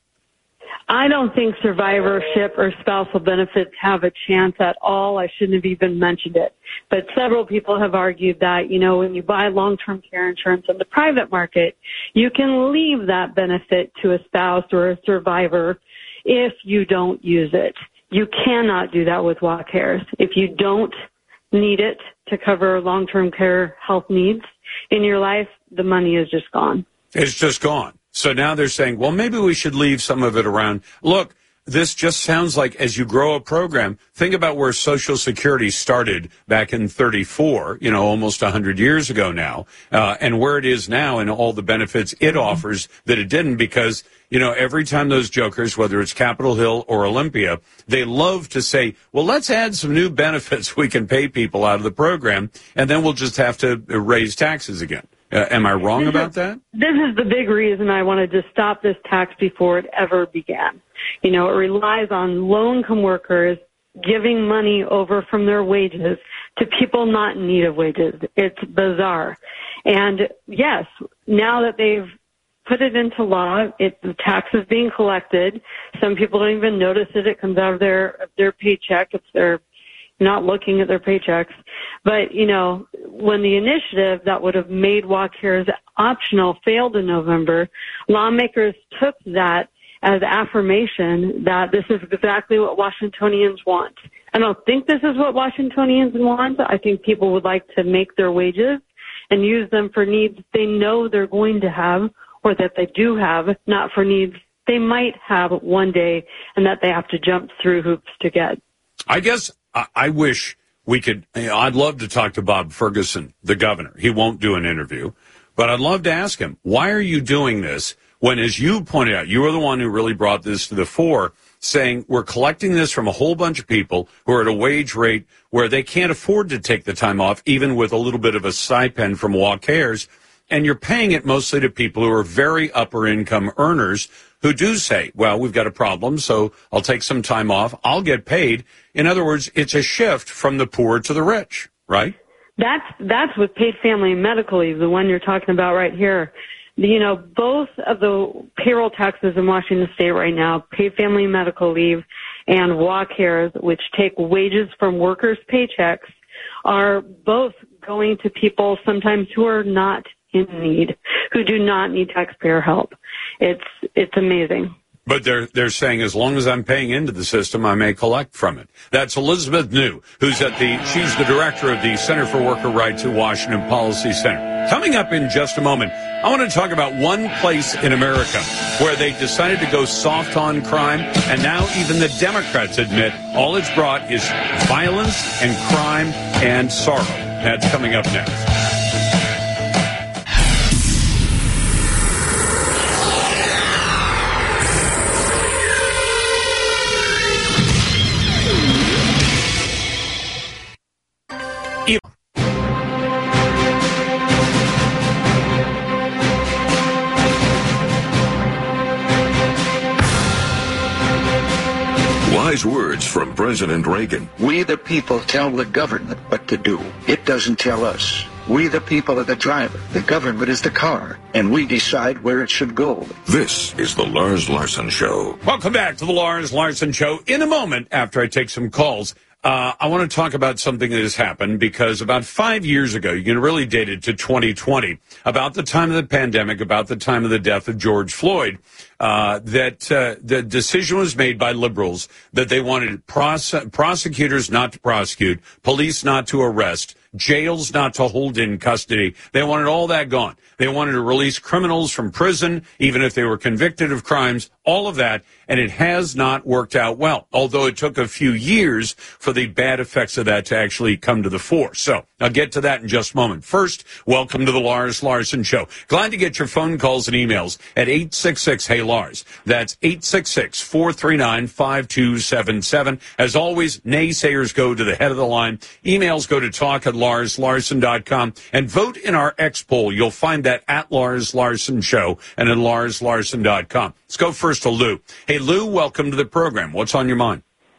I don't think survivorship or spousal benefits have a chance at all. I shouldn't have even mentioned it. But several people have argued that, you know, when you buy long-term care insurance in the private market, you can leave that benefit to a spouse or a survivor if you don't use it. You cannot do that with W A Cares. If you don't need it to cover long-term care health needs in your life, the money is just gone. It's just gone. So now they're saying, well, maybe we should leave some of it around. Look, this just sounds like as you grow a program, think about where Social Security started back in thirty-four, you know, almost one hundred years ago now, uh, and where it is now and all the benefits it offers that it didn't, because, you know, every time those jokers, whether it's Capitol Hill or Olympia, they love to say, well, let's add some new benefits we can pay people out of the program, and then we'll just have to raise taxes again. Uh, am I wrong about that? This is the big reason I wanted to stop this tax before it ever began. You know, it relies on low-income workers giving money over from their wages to people not in need of wages. It's bizarre. And yes, now that they've put it into law, it, the tax is being collected. Some people don't even notice it. It comes out of their, of their paycheck if they're not looking at their paychecks. But, you know, when the initiative that would have made W A Cares optional failed in November, lawmakers took that as affirmation that this is exactly what Washingtonians want. I don't think this is what Washingtonians want. I think people would like to make their wages and use them for needs they know they're going to have or that they do have, not for needs they might have one day and that they have to jump through hoops to get. I guess I, I wish we could, you know, I'd love to talk to Bob Ferguson, the governor. He won't do an interview, but I'd love to ask him, why are you doing this when, as you pointed out, you were the one who really brought this to the fore, saying we're collecting this from a whole bunch of people who are at a wage rate where they can't afford to take the time off, even with a little bit of a stipend from W A Cares, and you're paying it mostly to people who are very upper income earners who do say, well, we've got a problem, so I'll take some time off, I'll get paid. In other words, it's a shift from the poor to the rich, right? That's that's with paid family and medical leave, the one you're talking about right here. You know, both of the payroll taxes in Washington State right now, paid family and medical leave and W A Cares, which take wages from workers' paychecks, are both going to people sometimes who are not in need, who do not need taxpayer help. It's it's amazing. But they're they're saying as long as I'm paying into the system, I may collect from it. That's Elizabeth New, who's at the she's the director of the Center for Worker Rights at Washington Policy Center. Coming up in just a moment, I want to talk about one place in America where they decided to go soft on crime, and now even the Democrats admit all it's brought is violence and crime and sorrow. That's coming up next. Wise words from President Reagan. We the people tell the government what to do. It doesn't tell us. We the people are the driver. The government is the car. And we decide where it should go. This is the Lars Larson Show. Welcome back to the Lars Larson Show. In a moment, after I take some calls, uh, I want to talk about something that has happened because about five years ago, you can really date it to twenty twenty, about the time of the pandemic, about the time of the death of George Floyd, uh, that uh, the decision was made by liberals that they wanted pros- prosecutors not to prosecute, police not to arrest, jails not to hold in custody. They wanted all that gone. They wanted to release criminals from prison, even if they were convicted of crimes, all of that, and it has not worked out well, although it took a few years for the bad effects of that to actually come to the fore. So I'll get to that in just a moment. First, welcome to the Lars Larson Show. Glad to get your phone calls and emails at eight six six, hey Lars. That's eight six six, four three nine, five two seven seven. As always, naysayers go to the head of the line. Emails go to talk at lars larson dot com. And vote in our X poll. You'll find that at Lars Larson Show and at lars larson dot com. Let's go first to Lou. Hey, Lou, welcome to the program. What's on your mind?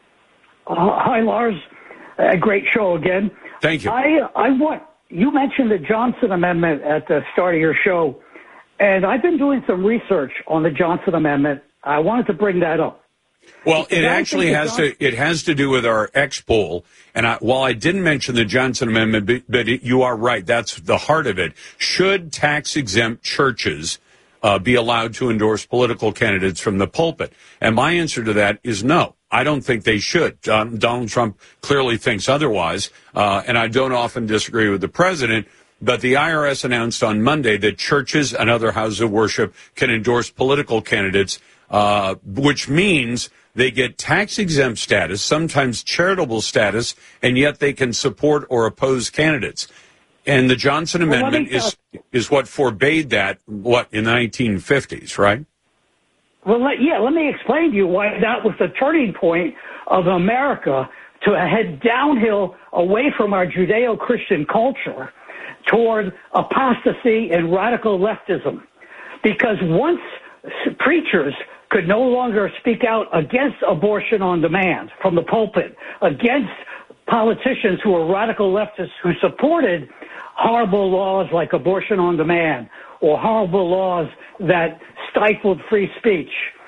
Uh, hi, Lars. A great show again. Thank you. I, I want, you mentioned the Johnson Amendment at the start of your show, and I've been doing some research on the Johnson Amendment. I wanted to bring that up. Well, it And I actually think the has John- to it has to do with our X poll. And I, while I didn't mention the Johnson Amendment, but, but it, you are right. That's the heart of it. Should tax-exempt churches uh, be allowed to endorse political candidates from the pulpit? And my answer to that is no. I don't think they should. Don, Donald Trump clearly thinks otherwise, uh, and I don't often disagree with the president. But the I R S announced on Monday that churches and other houses of worship can endorse political candidates, uh, which means they get tax-exempt status, sometimes charitable status, and yet they can support or oppose candidates. And the Johnson Well, Amendment let me is is what forbade that, what, in the nineteen fifties, right? Well, let, yeah, let me explain to you why that was the turning point of America to head downhill away from our Judeo-Christian culture toward apostasy and radical leftism. Because once preachers could no longer speak out against abortion on demand from the pulpit, against politicians who were radical leftists who supported horrible laws like abortion on demand or horrible laws that stifled free speech.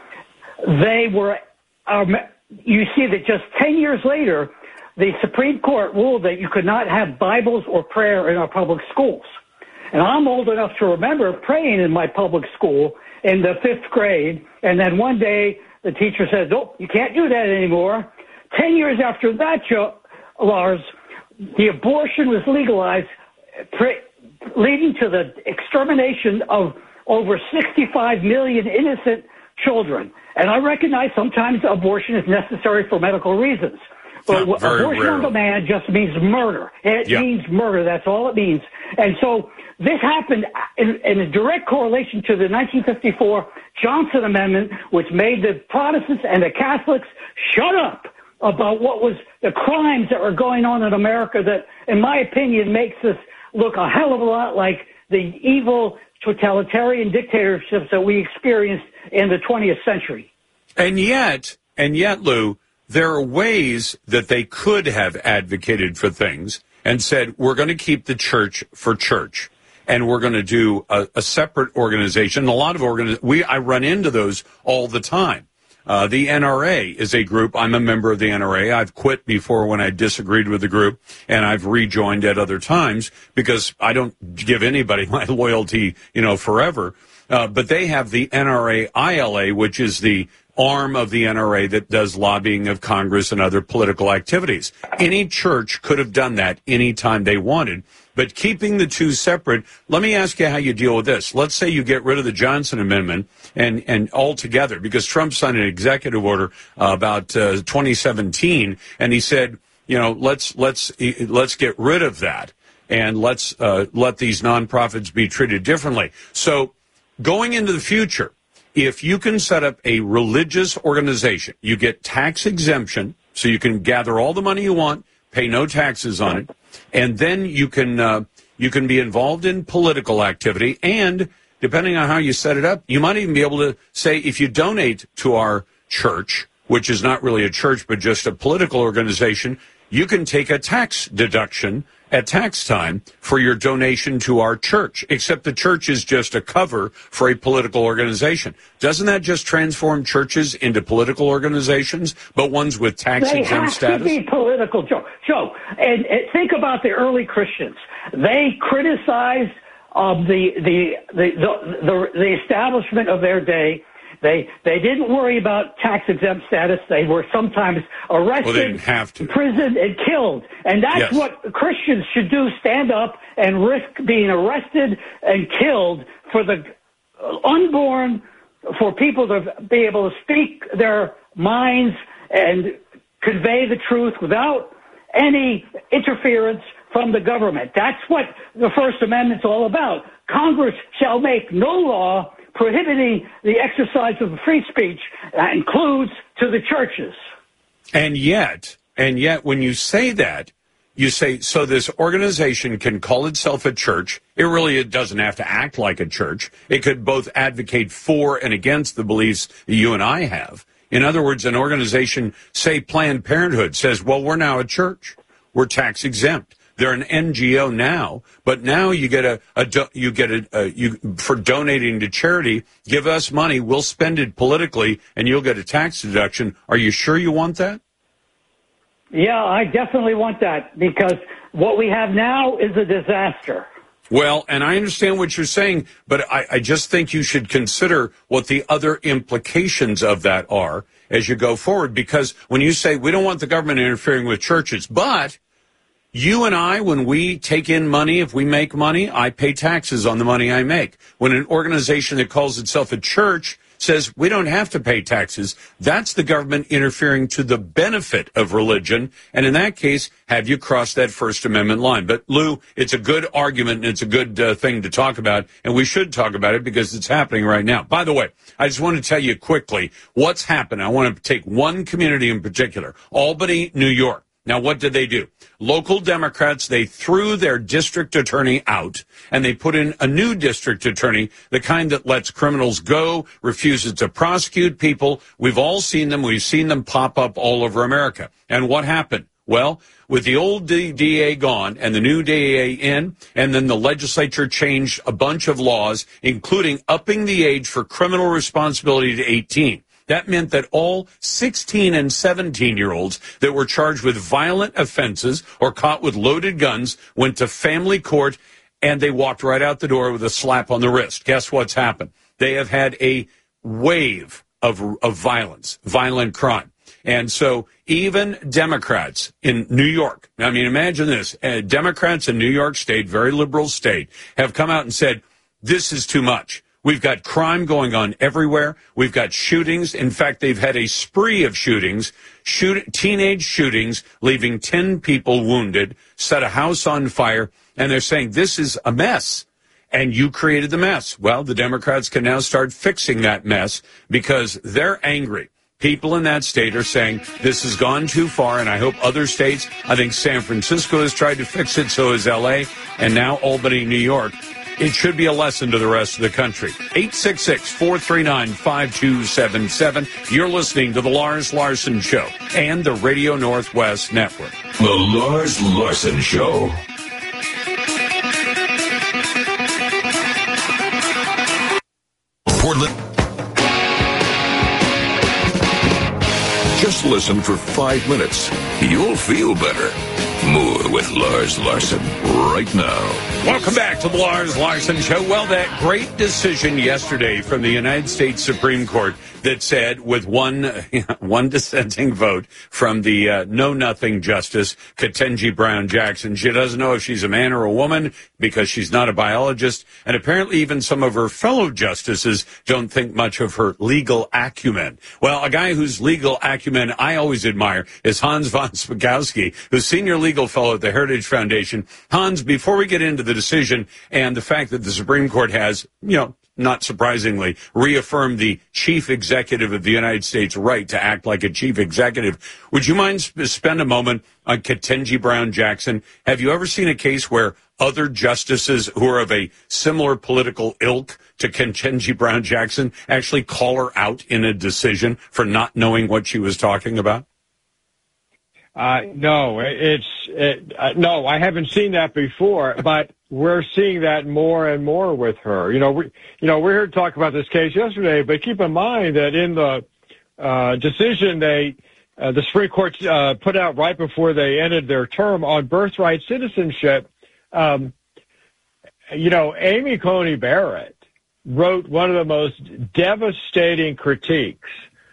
They were, um, you see that just ten years later, the Supreme Court ruled that you could not have Bibles or prayer in our public schools. And I'm old enough to remember praying in my public school in the fifth grade, and then one day the teacher said, "Oh, you can't do that anymore." Ten years after that, Joe, Lars, the abortion was legalized, pre- leading to the extermination of over sixty-five million innocent children. And I recognize sometimes abortion is necessary for medical reasons. But Not very abortion on rarely. demand just means murder. It Yeah. means murder. That's all it means. And so this happened in, in a direct correlation to the nineteen fifty-four Johnson Amendment, which made the Protestants and the Catholics shut up about what was the crimes that were going on in America that, in my opinion, makes us look a hell of a lot like the evil totalitarian dictatorships that we experienced in the twentieth century. And yet, and yet, Lou, there are ways that they could have advocated for things and said, we're going to keep the church for church, and we're going to do a, a separate organization. A lot of organiz- we I run into those all the time. Uh, the N R A is a group. I'm a member of the N R A. I've quit before when I disagreed with the group, and I've rejoined at other times because I don't give anybody my loyalty, you know, forever. Uh, but they have the N R A I L A, which is the arm of the N R A that does lobbying of Congress and other political activities. Any church could have done that anytime they wanted. But keeping the two separate, let me ask you how you deal with this. Let's say you get rid of the Johnson Amendment and, and altogether, because Trump signed an executive order uh, about uh, twenty seventeen, and he said, you know, let's let's let's get rid of that and let's uh, let these nonprofits be treated differently. So going into the future, if you can set up a religious organization, you get tax exemption, so you can gather all the money you want, pay no taxes on it, and then you can uh, you can be involved in political activity. And depending on how you set it up, you might even be able to say, if you donate to our church, which is not really a church but just a political organization, you can take a tax deduction at tax time for your donation to our church, except the church is just a cover for a political organization. Doesn't that just transform churches into political organizations, but ones with tax-exempt status? They have to be political, Joe. Joe, and, and think about the early Christians. They criticized um, the, the, the, the, the, the establishment of their day, They they didn't worry about tax-exempt status. They were sometimes arrested, well, they didn't have to. imprisoned, and killed. And that's Yes. what Christians should do, stand up and risk being arrested and killed for the unborn, for people to be able to speak their minds and convey the truth without any interference from the government. That's what the First Amendment's all about. Congress shall make no law prohibiting the exercise of free speech. That includes to the churches. And yet, and yet when you say that, you say, so this organization can call itself a church. It really it doesn't have to act like a church. It could both advocate for and against the beliefs that you and I have. In other words, an organization, say Planned Parenthood, says, well, we're now a church. We're tax exempt. They're an N G O now, but now you get a, a do, you get a, a you for donating to charity. Give us money, we'll spend it politically, and you'll get a tax deduction. Are you sure you want that? Yeah, I definitely want that, because what we have now is a disaster. Well, and I understand what you're saying, but I, I just think you should consider what the other implications of that are as you go forward. Because when you say we don't want the government interfering with churches, but you and I, when we take in money, if we make money, I pay taxes on the money I make. When an organization that calls itself a church says we don't have to pay taxes, that's the government interfering to the benefit of religion. And in that case, have you crossed that First Amendment line? But, Lou, it's a good argument and it's a good uh, thing to talk about, and we should talk about it because it's happening right now. By the way, I just want to tell you quickly what's happened. I want to take one community in particular, Albany, New York. Now, what did they do? Local Democrats, they threw their district attorney out, and they put in a new district attorney, the kind that lets criminals go, refuses to prosecute people. We've all seen them. We've seen them pop up all over America. And what happened? Well, with the old D A gone and the new D A in, and then the legislature changed a bunch of laws, including upping the age for criminal responsibility to eighteen. That meant that all sixteen and seventeen-year-olds that were charged with violent offenses or caught with loaded guns went to family court, and they walked right out the door with a slap on the wrist. Guess what's happened? They have had a wave of, of violence, violent crime. And so even Democrats in New York, I mean, imagine this, uh, Democrats in New York State, very liberal state, have come out and said, this is too much. We've got crime going on everywhere. We've got shootings. In fact, they've had a spree of shootings, shoot, teenage shootings, leaving ten people wounded, set a house on fire, and they're saying this is a mess, and you created the mess. Well, the Democrats can now start fixing that mess because they're angry. People in that state are saying this has gone too far, and I hope other states, I think San Francisco has tried to fix it, so has L A, and now Albany, New York. It should be a lesson to the rest of the country. eight six six, four three nine, five two seven seven. You're listening to The Lars Larson Show and the Radio Northwest Network. The Lars Larson Show. Portland. Just listen for five minutes. You'll feel better. More with Lars Larson right now. Welcome back to the Lars Larson Show. Well, that great decision yesterday from the United States Supreme Court that said, with one one dissenting vote from the uh, know-nothing Justice Ketanji Brown Jackson. She doesn't know if she's a man or a woman because she's not a biologist. And apparently even some of her fellow justices don't think much of her legal acumen. Well, a guy whose legal acumen I always admire is Hans von Spakovsky, who's senior legal fellow at the Heritage Foundation. Hans, before we get into the decision and the fact that the Supreme Court has, you know, not surprisingly, reaffirmed the chief executive of the United States right to act like a chief executive, would you mind sp- spend a moment on Ketanji Brown Jackson? Have you ever seen a case where other justices who are of a similar political ilk to Ketanji Brown Jackson actually call her out in a decision for not knowing what she was talking about? Uh, no, it's it, uh, no, I haven't seen that before, but we're seeing that more and more with her. You know, we, you know, we're here to talk about this case yesterday, but keep in mind that in the uh, decision they, uh, the Supreme Court uh, put out right before they ended their term on birthright citizenship, um, you know, Amy Coney Barrett wrote one of the most devastating critiques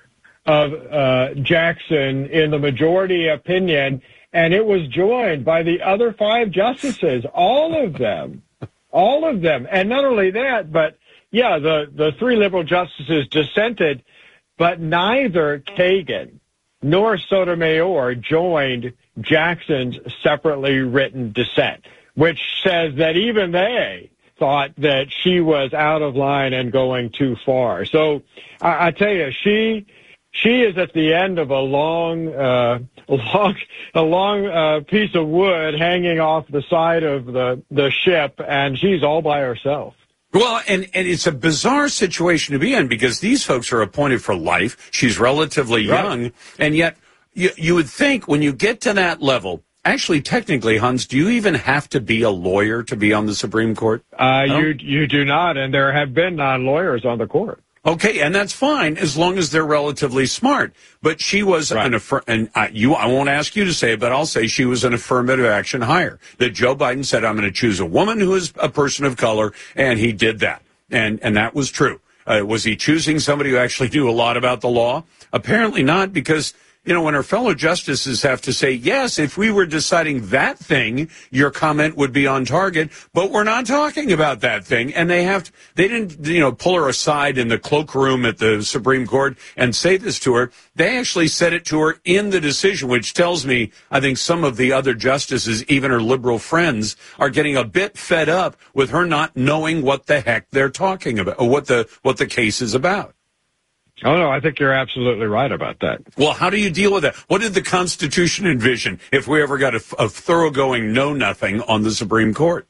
of uh, Jackson in the majority opinion, and it was joined by the other five justices, all of them, all of them. And not only that, but, yeah, the, the three liberal justices dissented, but neither Kagan nor Sotomayor joined Jackson's separately written dissent, which says that even they thought that she was out of line and going too far. So I, I tell you, she she is at the end of a long, uh, a long, a long uh, piece of wood hanging off the side of the the ship, and she's all by herself. Well, and, and it's a bizarre situation to be in because these folks are appointed for life. She's relatively young, right. And yet you, you would think when you get to that level, actually, technically, Hans, do you even have to be a lawyer to be on the Supreme Court? Uh, you you do not, and there have been non-lawyers on the court. Okay, and that's fine as long as they're relatively smart. But she was right. an affirm, and I, you, I won't ask you to say it, but I'll say she was an affirmative action hire. That Joe Biden said, "I'm going to choose a woman who is a person of color," and he did that, and and that was true. Uh, was he choosing somebody who actually knew a lot about the law? Apparently not, because you know, when her fellow justices have to say, yes, if we were deciding that thing, your comment would be on target, but we're not talking about that thing. And they have to, they didn't, you know, pull her aside in the cloakroom at the Supreme Court and say this to her. They actually said it to her in the decision, which tells me I think some of the other justices, even her liberal friends, are getting a bit fed up with her not knowing what the heck they're talking about, or what the, what the case is about. Oh, no, I think you're absolutely right about that. Well, how do you deal with that? What did the Constitution envision if we ever got a, a thoroughgoing know-nothing on the Supreme Court?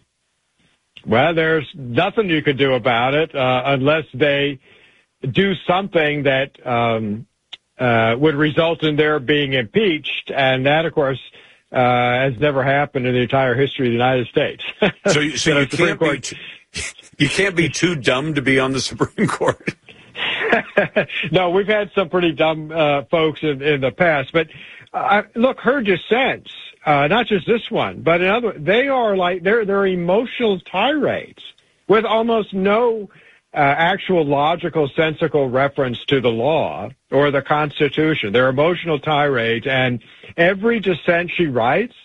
Well, there's nothing you could do about it uh, unless they do something that um, uh, would result in their being impeached, and that, of course, uh, has never happened in the entire history of the United States. So, you, so you, can't be too, you can't be too dumb to be on the Supreme Court. No, we've had some pretty dumb uh, folks in, in the past, but uh, look, her dissents, uh, not just this one, but in other, they are like they're they're emotional tirades with almost no uh, actual logical, sensical reference to the law or the Constitution. They're emotional tirades, and every dissent she writes,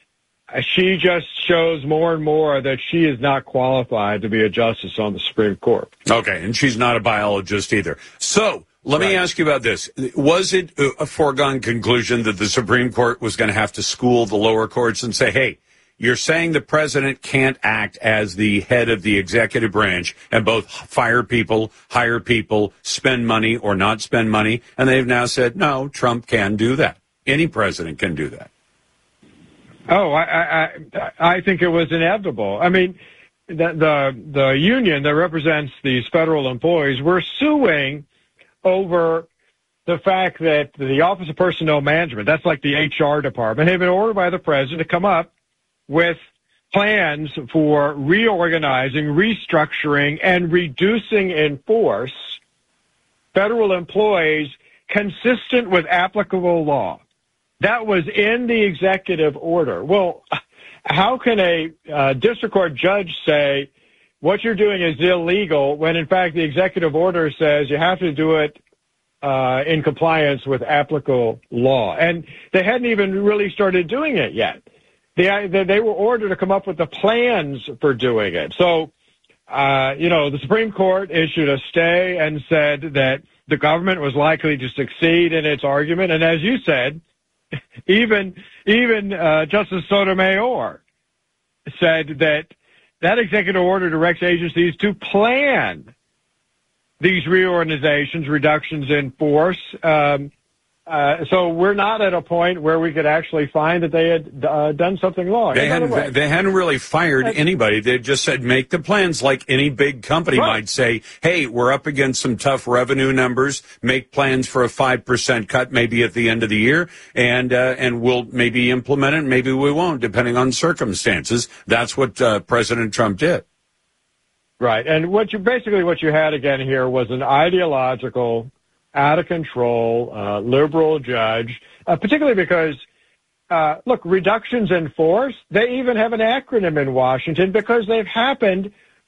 she just shows more and more that she is not qualified to be a justice on the Supreme Court. Okay, and she's not a biologist either. So let right. me ask you about this. Was it a foregone conclusion that the Supreme Court was going to have to school the lower courts and say, hey, you're saying the president can't act as the head of the executive branch and both fire people, hire people, spend money or not spend money? And they've now said, no, Trump can do that. Any president can do that. Oh, I, I, I think it was inevitable. I mean, the, the, the union that represents these federal employees were suing over the fact that the Office of Personnel Management, that's like the H R department, had been ordered by the president to come up with plans for reorganizing, restructuring, and reducing in force federal employees consistent with applicable law. That was in the executive order. Well, how can a uh, district court judge say what you're doing is illegal when, in fact, the executive order says you have to do it uh, in compliance with applicable law? And they hadn't even really started doing it yet. They, they were ordered to come up with the plans for doing it. So, uh, you know, the Supreme Court issued a stay and said that the government was likely to succeed in its argument. And as you said, Even even uh, Justice Sotomayor said that that executive order directs agencies to plan these reorganizations, reductions in force. Um, uh, so we're not at a point where we could actually find that they had uh, done something wrong. They hadn't, way, they hadn't really fired anybody. They just said make the plans like any big company right. might say, hey, we're up against some tough revenue numbers, make plans for a five percent cut maybe at the end of the year, and uh, and we'll maybe implement it, maybe we won't, depending on circumstances. That's what uh, President Trump did. Right, and what you basically what you had again here was an ideological, out of control, uh, liberal judge, uh, particularly because, uh, look, reductions in force, they even have an acronym in Washington because they've happened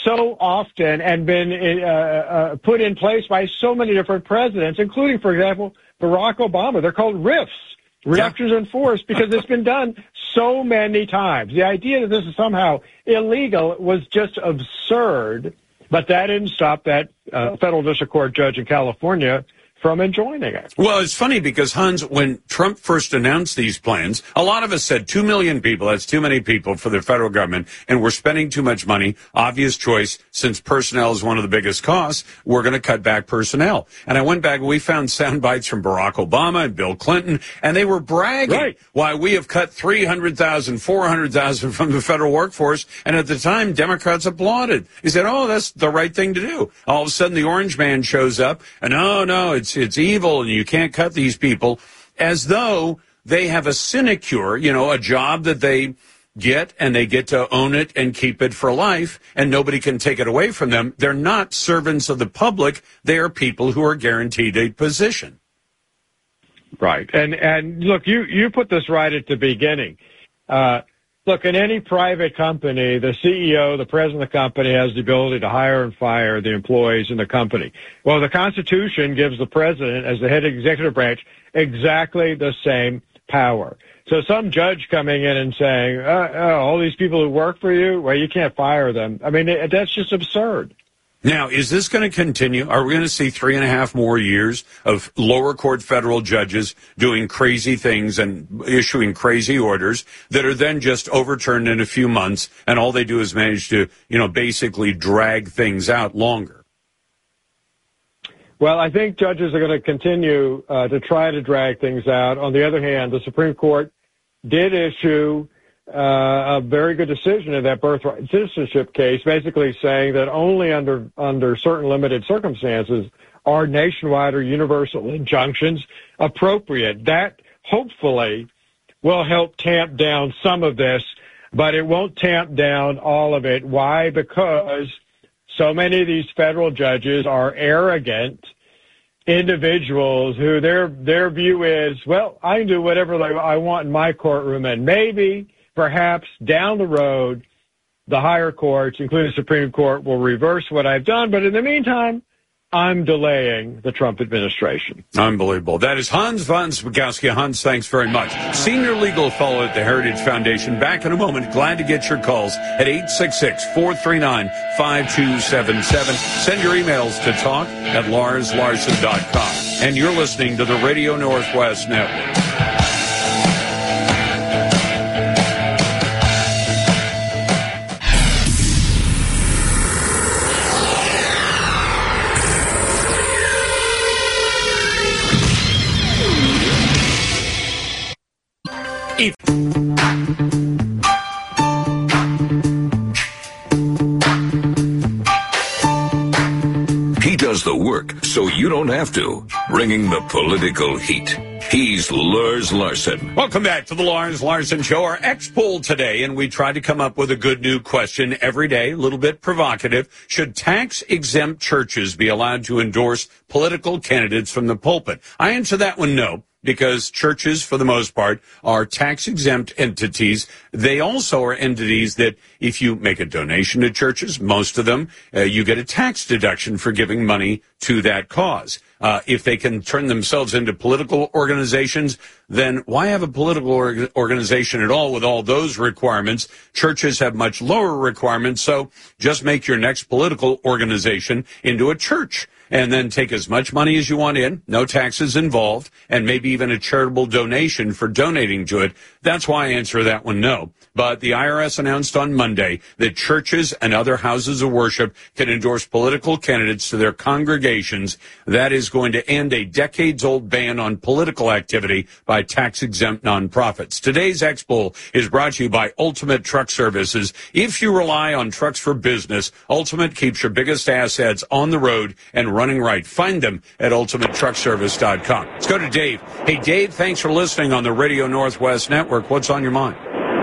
so often and been uh, uh, put in place by so many different presidents, including, for example, Barack Obama. They're called R I Fs, reductions in force, because it's been done so many times. The idea that this is somehow illegal was just absurd, but that didn't stop that uh, federal district court judge in California from enjoining it. Well, it's funny because, Hans, when Trump first announced these plans, a lot of us said two million people, that's too many people for the federal government, and we're spending too much money. Obvious choice, since personnel is one of the biggest costs, we're going to cut back personnel. And I went back and we found sound bites from Barack Obama and Bill Clinton, and they were bragging right. why we have cut three hundred thousand, four hundred thousand from the federal workforce. And at the time, Democrats applauded. He said, oh, that's the right thing to do. All of a sudden, the orange man shows up, and oh, no, it's it's evil and you can't cut these people, as though they have a sinecure, you know, a job that they get and they get to own it and keep it for life and nobody can take it away from them. They're not servants of the public. They are people who are guaranteed a position. Right. And, and look, you, you put this right at the beginning. Uh, Look, in any private company, the C E O, the president of the company, has the ability to hire and fire the employees in the company. Well, the Constitution gives the president, as the head of the executive branch, exactly the same power. So some judge coming in and saying, uh, oh, all these people who work for you, well, you can't fire them. I mean, it, that's just absurd. Now, is this going to continue? Are we going to see three and a half more years of lower court federal judges doing crazy things and issuing crazy orders that are then just overturned in a few months, and all they do is manage to, you know, basically drag things out longer? Well, I think judges are going to continue uh, to try to drag things out. On the other hand, the Supreme Court did issue Uh, a very good decision in that birthright citizenship case, basically saying that only under under certain limited circumstances are nationwide or universal injunctions appropriate. That hopefully will help tamp down some of this, but it won't tamp down all of it. Why? Because so many of these federal judges are arrogant individuals who their their view is, well, I can do whatever I want in my courtroom, and maybe perhaps down the road, the higher courts, including the Supreme Court, will reverse what I've done. But in the meantime, I'm delaying the Trump administration. Unbelievable. That is Hans von Spakovsky. Hans, thanks very much. Senior legal fellow at the Heritage Foundation. Back in a moment. Glad to get your calls at eight six six, four three nine, five two seven seven. Send your emails to talk at lars larson dot com. And you're listening to the Radio Northwest Network. If he does the work so you don't have to, bringing the political heat. He's Lars Larson. Welcome back to the Lars Larson Show. Our X poll today, and we try to come up with a good new question every day, a little bit provocative. Should tax-exempt churches be allowed to endorse political candidates from the pulpit? I answer that one no, because churches, for the most part, are tax-exempt entities. They also are entities that if you make a donation to churches, most of them, uh, you get a tax deduction for giving money to that cause. Uh, if they can turn themselves into political organizations, then why have a political org- organization at all with all those requirements? Churches have much lower requirements, so just make your next political organization into a church. And then take as much money as you want in, no taxes involved, and maybe even a charitable donation for donating to it. That's why I answer that one no. But the I R S announced on Monday that churches and other houses of worship can endorse political candidates to their congregations. That is going to end a decades-old ban on political activity by tax-exempt nonprofits. Today's X-Poll is brought to you by Ultimate Truck Services. If you rely on trucks for business, Ultimate keeps your biggest assets on the road and running right. Find them at ultimate truck service dot com. Let's go to Dave. Hey, Dave, thanks for listening on the Radio Northwest Network. What's on your mind?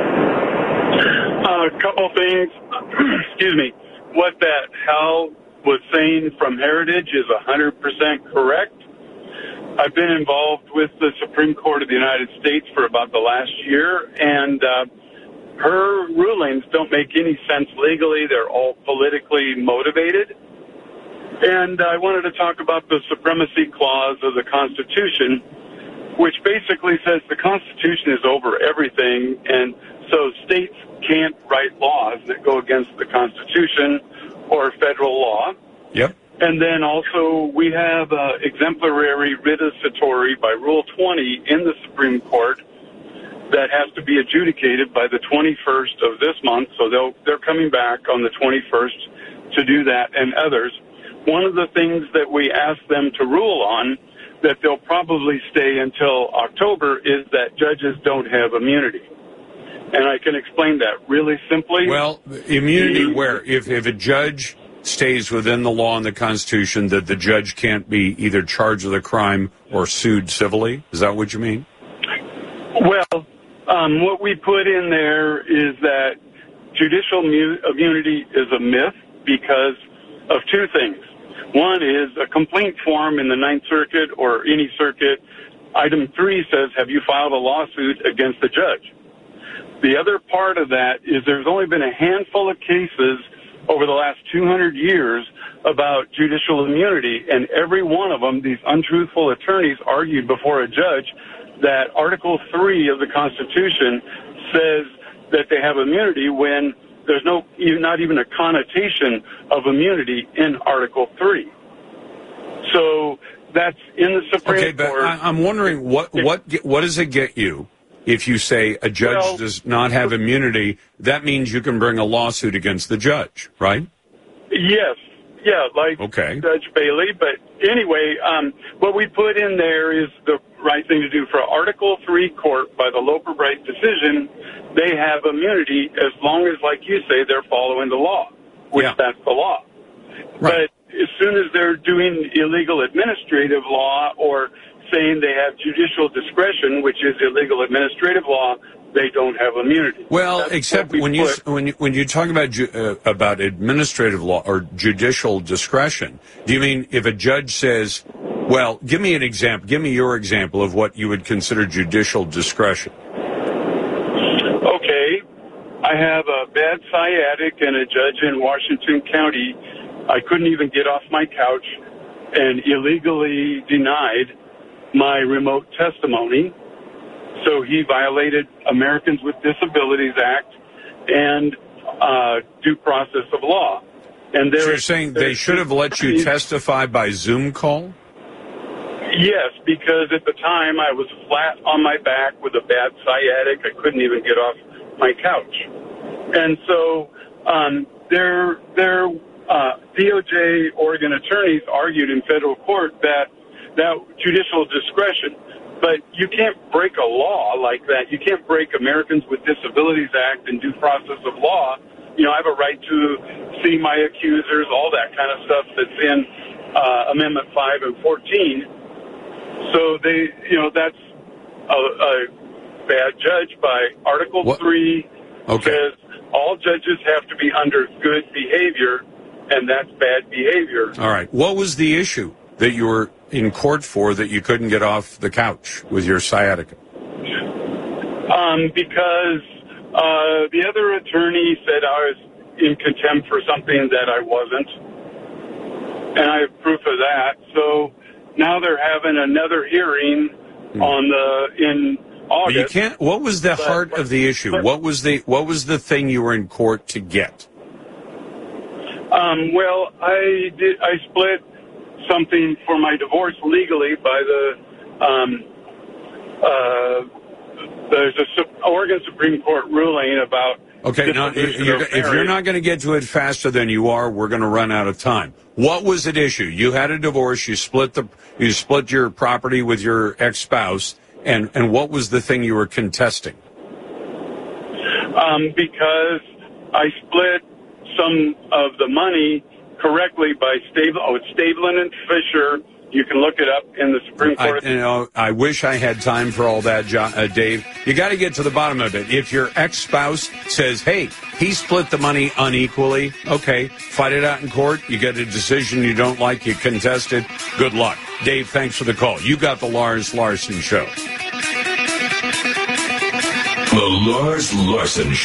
A couple things. Excuse me. What that Hal was saying from Heritage is one hundred percent correct. I've been involved with the Supreme Court of the United States for about the last year, and uh, her rulings don't make any sense legally. They're all politically motivated. And I wanted to talk about the Supremacy Clause of the Constitution, which basically says the Constitution is over everything, and so states can't write laws that go against the Constitution or federal law. Yep. And then also we have uh, exemplary writ accessory by Rule twenty in the Supreme Court that has to be adjudicated by the twenty-first of this month. So they'll, they're coming back on the twenty-first to do that and others. One of the things that we asked them to rule on that they'll probably stay until October is that judges don't have immunity. And I can explain that really simply. Well, immunity where? If, if a judge stays within the law and the Constitution, that the judge can't be either charged with a crime or sued civilly? Is that what you mean? Well, um, what we put in there is that judicial mu- immunity is a myth because of two things. One is a complaint form in the Ninth Circuit or any circuit. Item three says, have you filed a lawsuit against the judge? The other part of that is there's only been a handful of cases over the last two hundred years about judicial immunity, and every one of them, these untruthful attorneys argued before a judge that Article three of the Constitution says that they have immunity when there's no, not even a connotation of immunity in Article three. So that's in the Supreme okay, but Court. I, I'm wondering, what, what, what does it get you if you say a judge well, does not have immunity? That means you can bring a lawsuit against the judge, right? Yes. Yeah, like okay. Judge Bailey. But anyway, um, what we put in there is the right thing to do. For Article three court, by the Loper Bright decision, they have immunity as long as, like you say, they're following the law, which yeah. that's the law. Right. But as soon as they're doing illegal administrative law or saying they have judicial discretion, which is illegal administrative law, they don't have immunity. Well, That's except we when you, put. when you when you talk about ju- uh, about administrative law or judicial discretion, do you mean if a judge says, well, give me an example, give me your example of what you would consider judicial discretion? Okay, I have a bad sciatic and a judge in Washington County. I couldn't even get off my couch and illegally denied my remote testimony. So he violated Americans with Disabilities Act and uh, due process of law. And so you're saying they should have let you testify by Zoom call? Yes, because at the time I was flat on my back with a bad sciatic. I couldn't even get off my couch. And so um, their, their uh, D O J Oregon attorneys argued in federal court that that judicial discretion. But you can't break a law like that. You can't break Americans with Disabilities Act and due process of law. You know, I have a right to see my accusers, all that kind of stuff that's in uh, Amendment five and fourteen. So they, you know, that's a, a bad judge by Article what? three. Okay. Says all judges have to be under good behavior, and that's bad behavior. All right. What was the issue that you were in court for that you couldn't get off the couch with your sciatica? Um, because uh, the other attorney said I was in contempt for something that I wasn't, and I have proof of that. So now they're having another hearing hmm. on the in August. But you can't. What was the but, heart of the issue? But, what was the what was the thing you were in court to get? Um, well, I did. I split something for my divorce legally by the um, uh, there's a Oregon Supreme Court ruling about. Okay, now if you're, if you're not going to get to it faster than you are, we're going to run out of time. What was at issue? You had a divorce. You split the you split your property with your ex-spouse, and and what was the thing you were contesting? Um, because I split some of the money correctly by Stable, oh, it's Stablen and Fisher. You can look it up in the Supreme Court. I, you know, I wish I had time for all that, John, uh, Dave. You got to get to the bottom of it. If your ex-spouse says, hey, he split the money unequally, okay, fight it out in court. You get a decision you don't like, you contest it. Good luck. Dave, thanks for the call. You got the Lars Larson Show. The Lars Larson Show.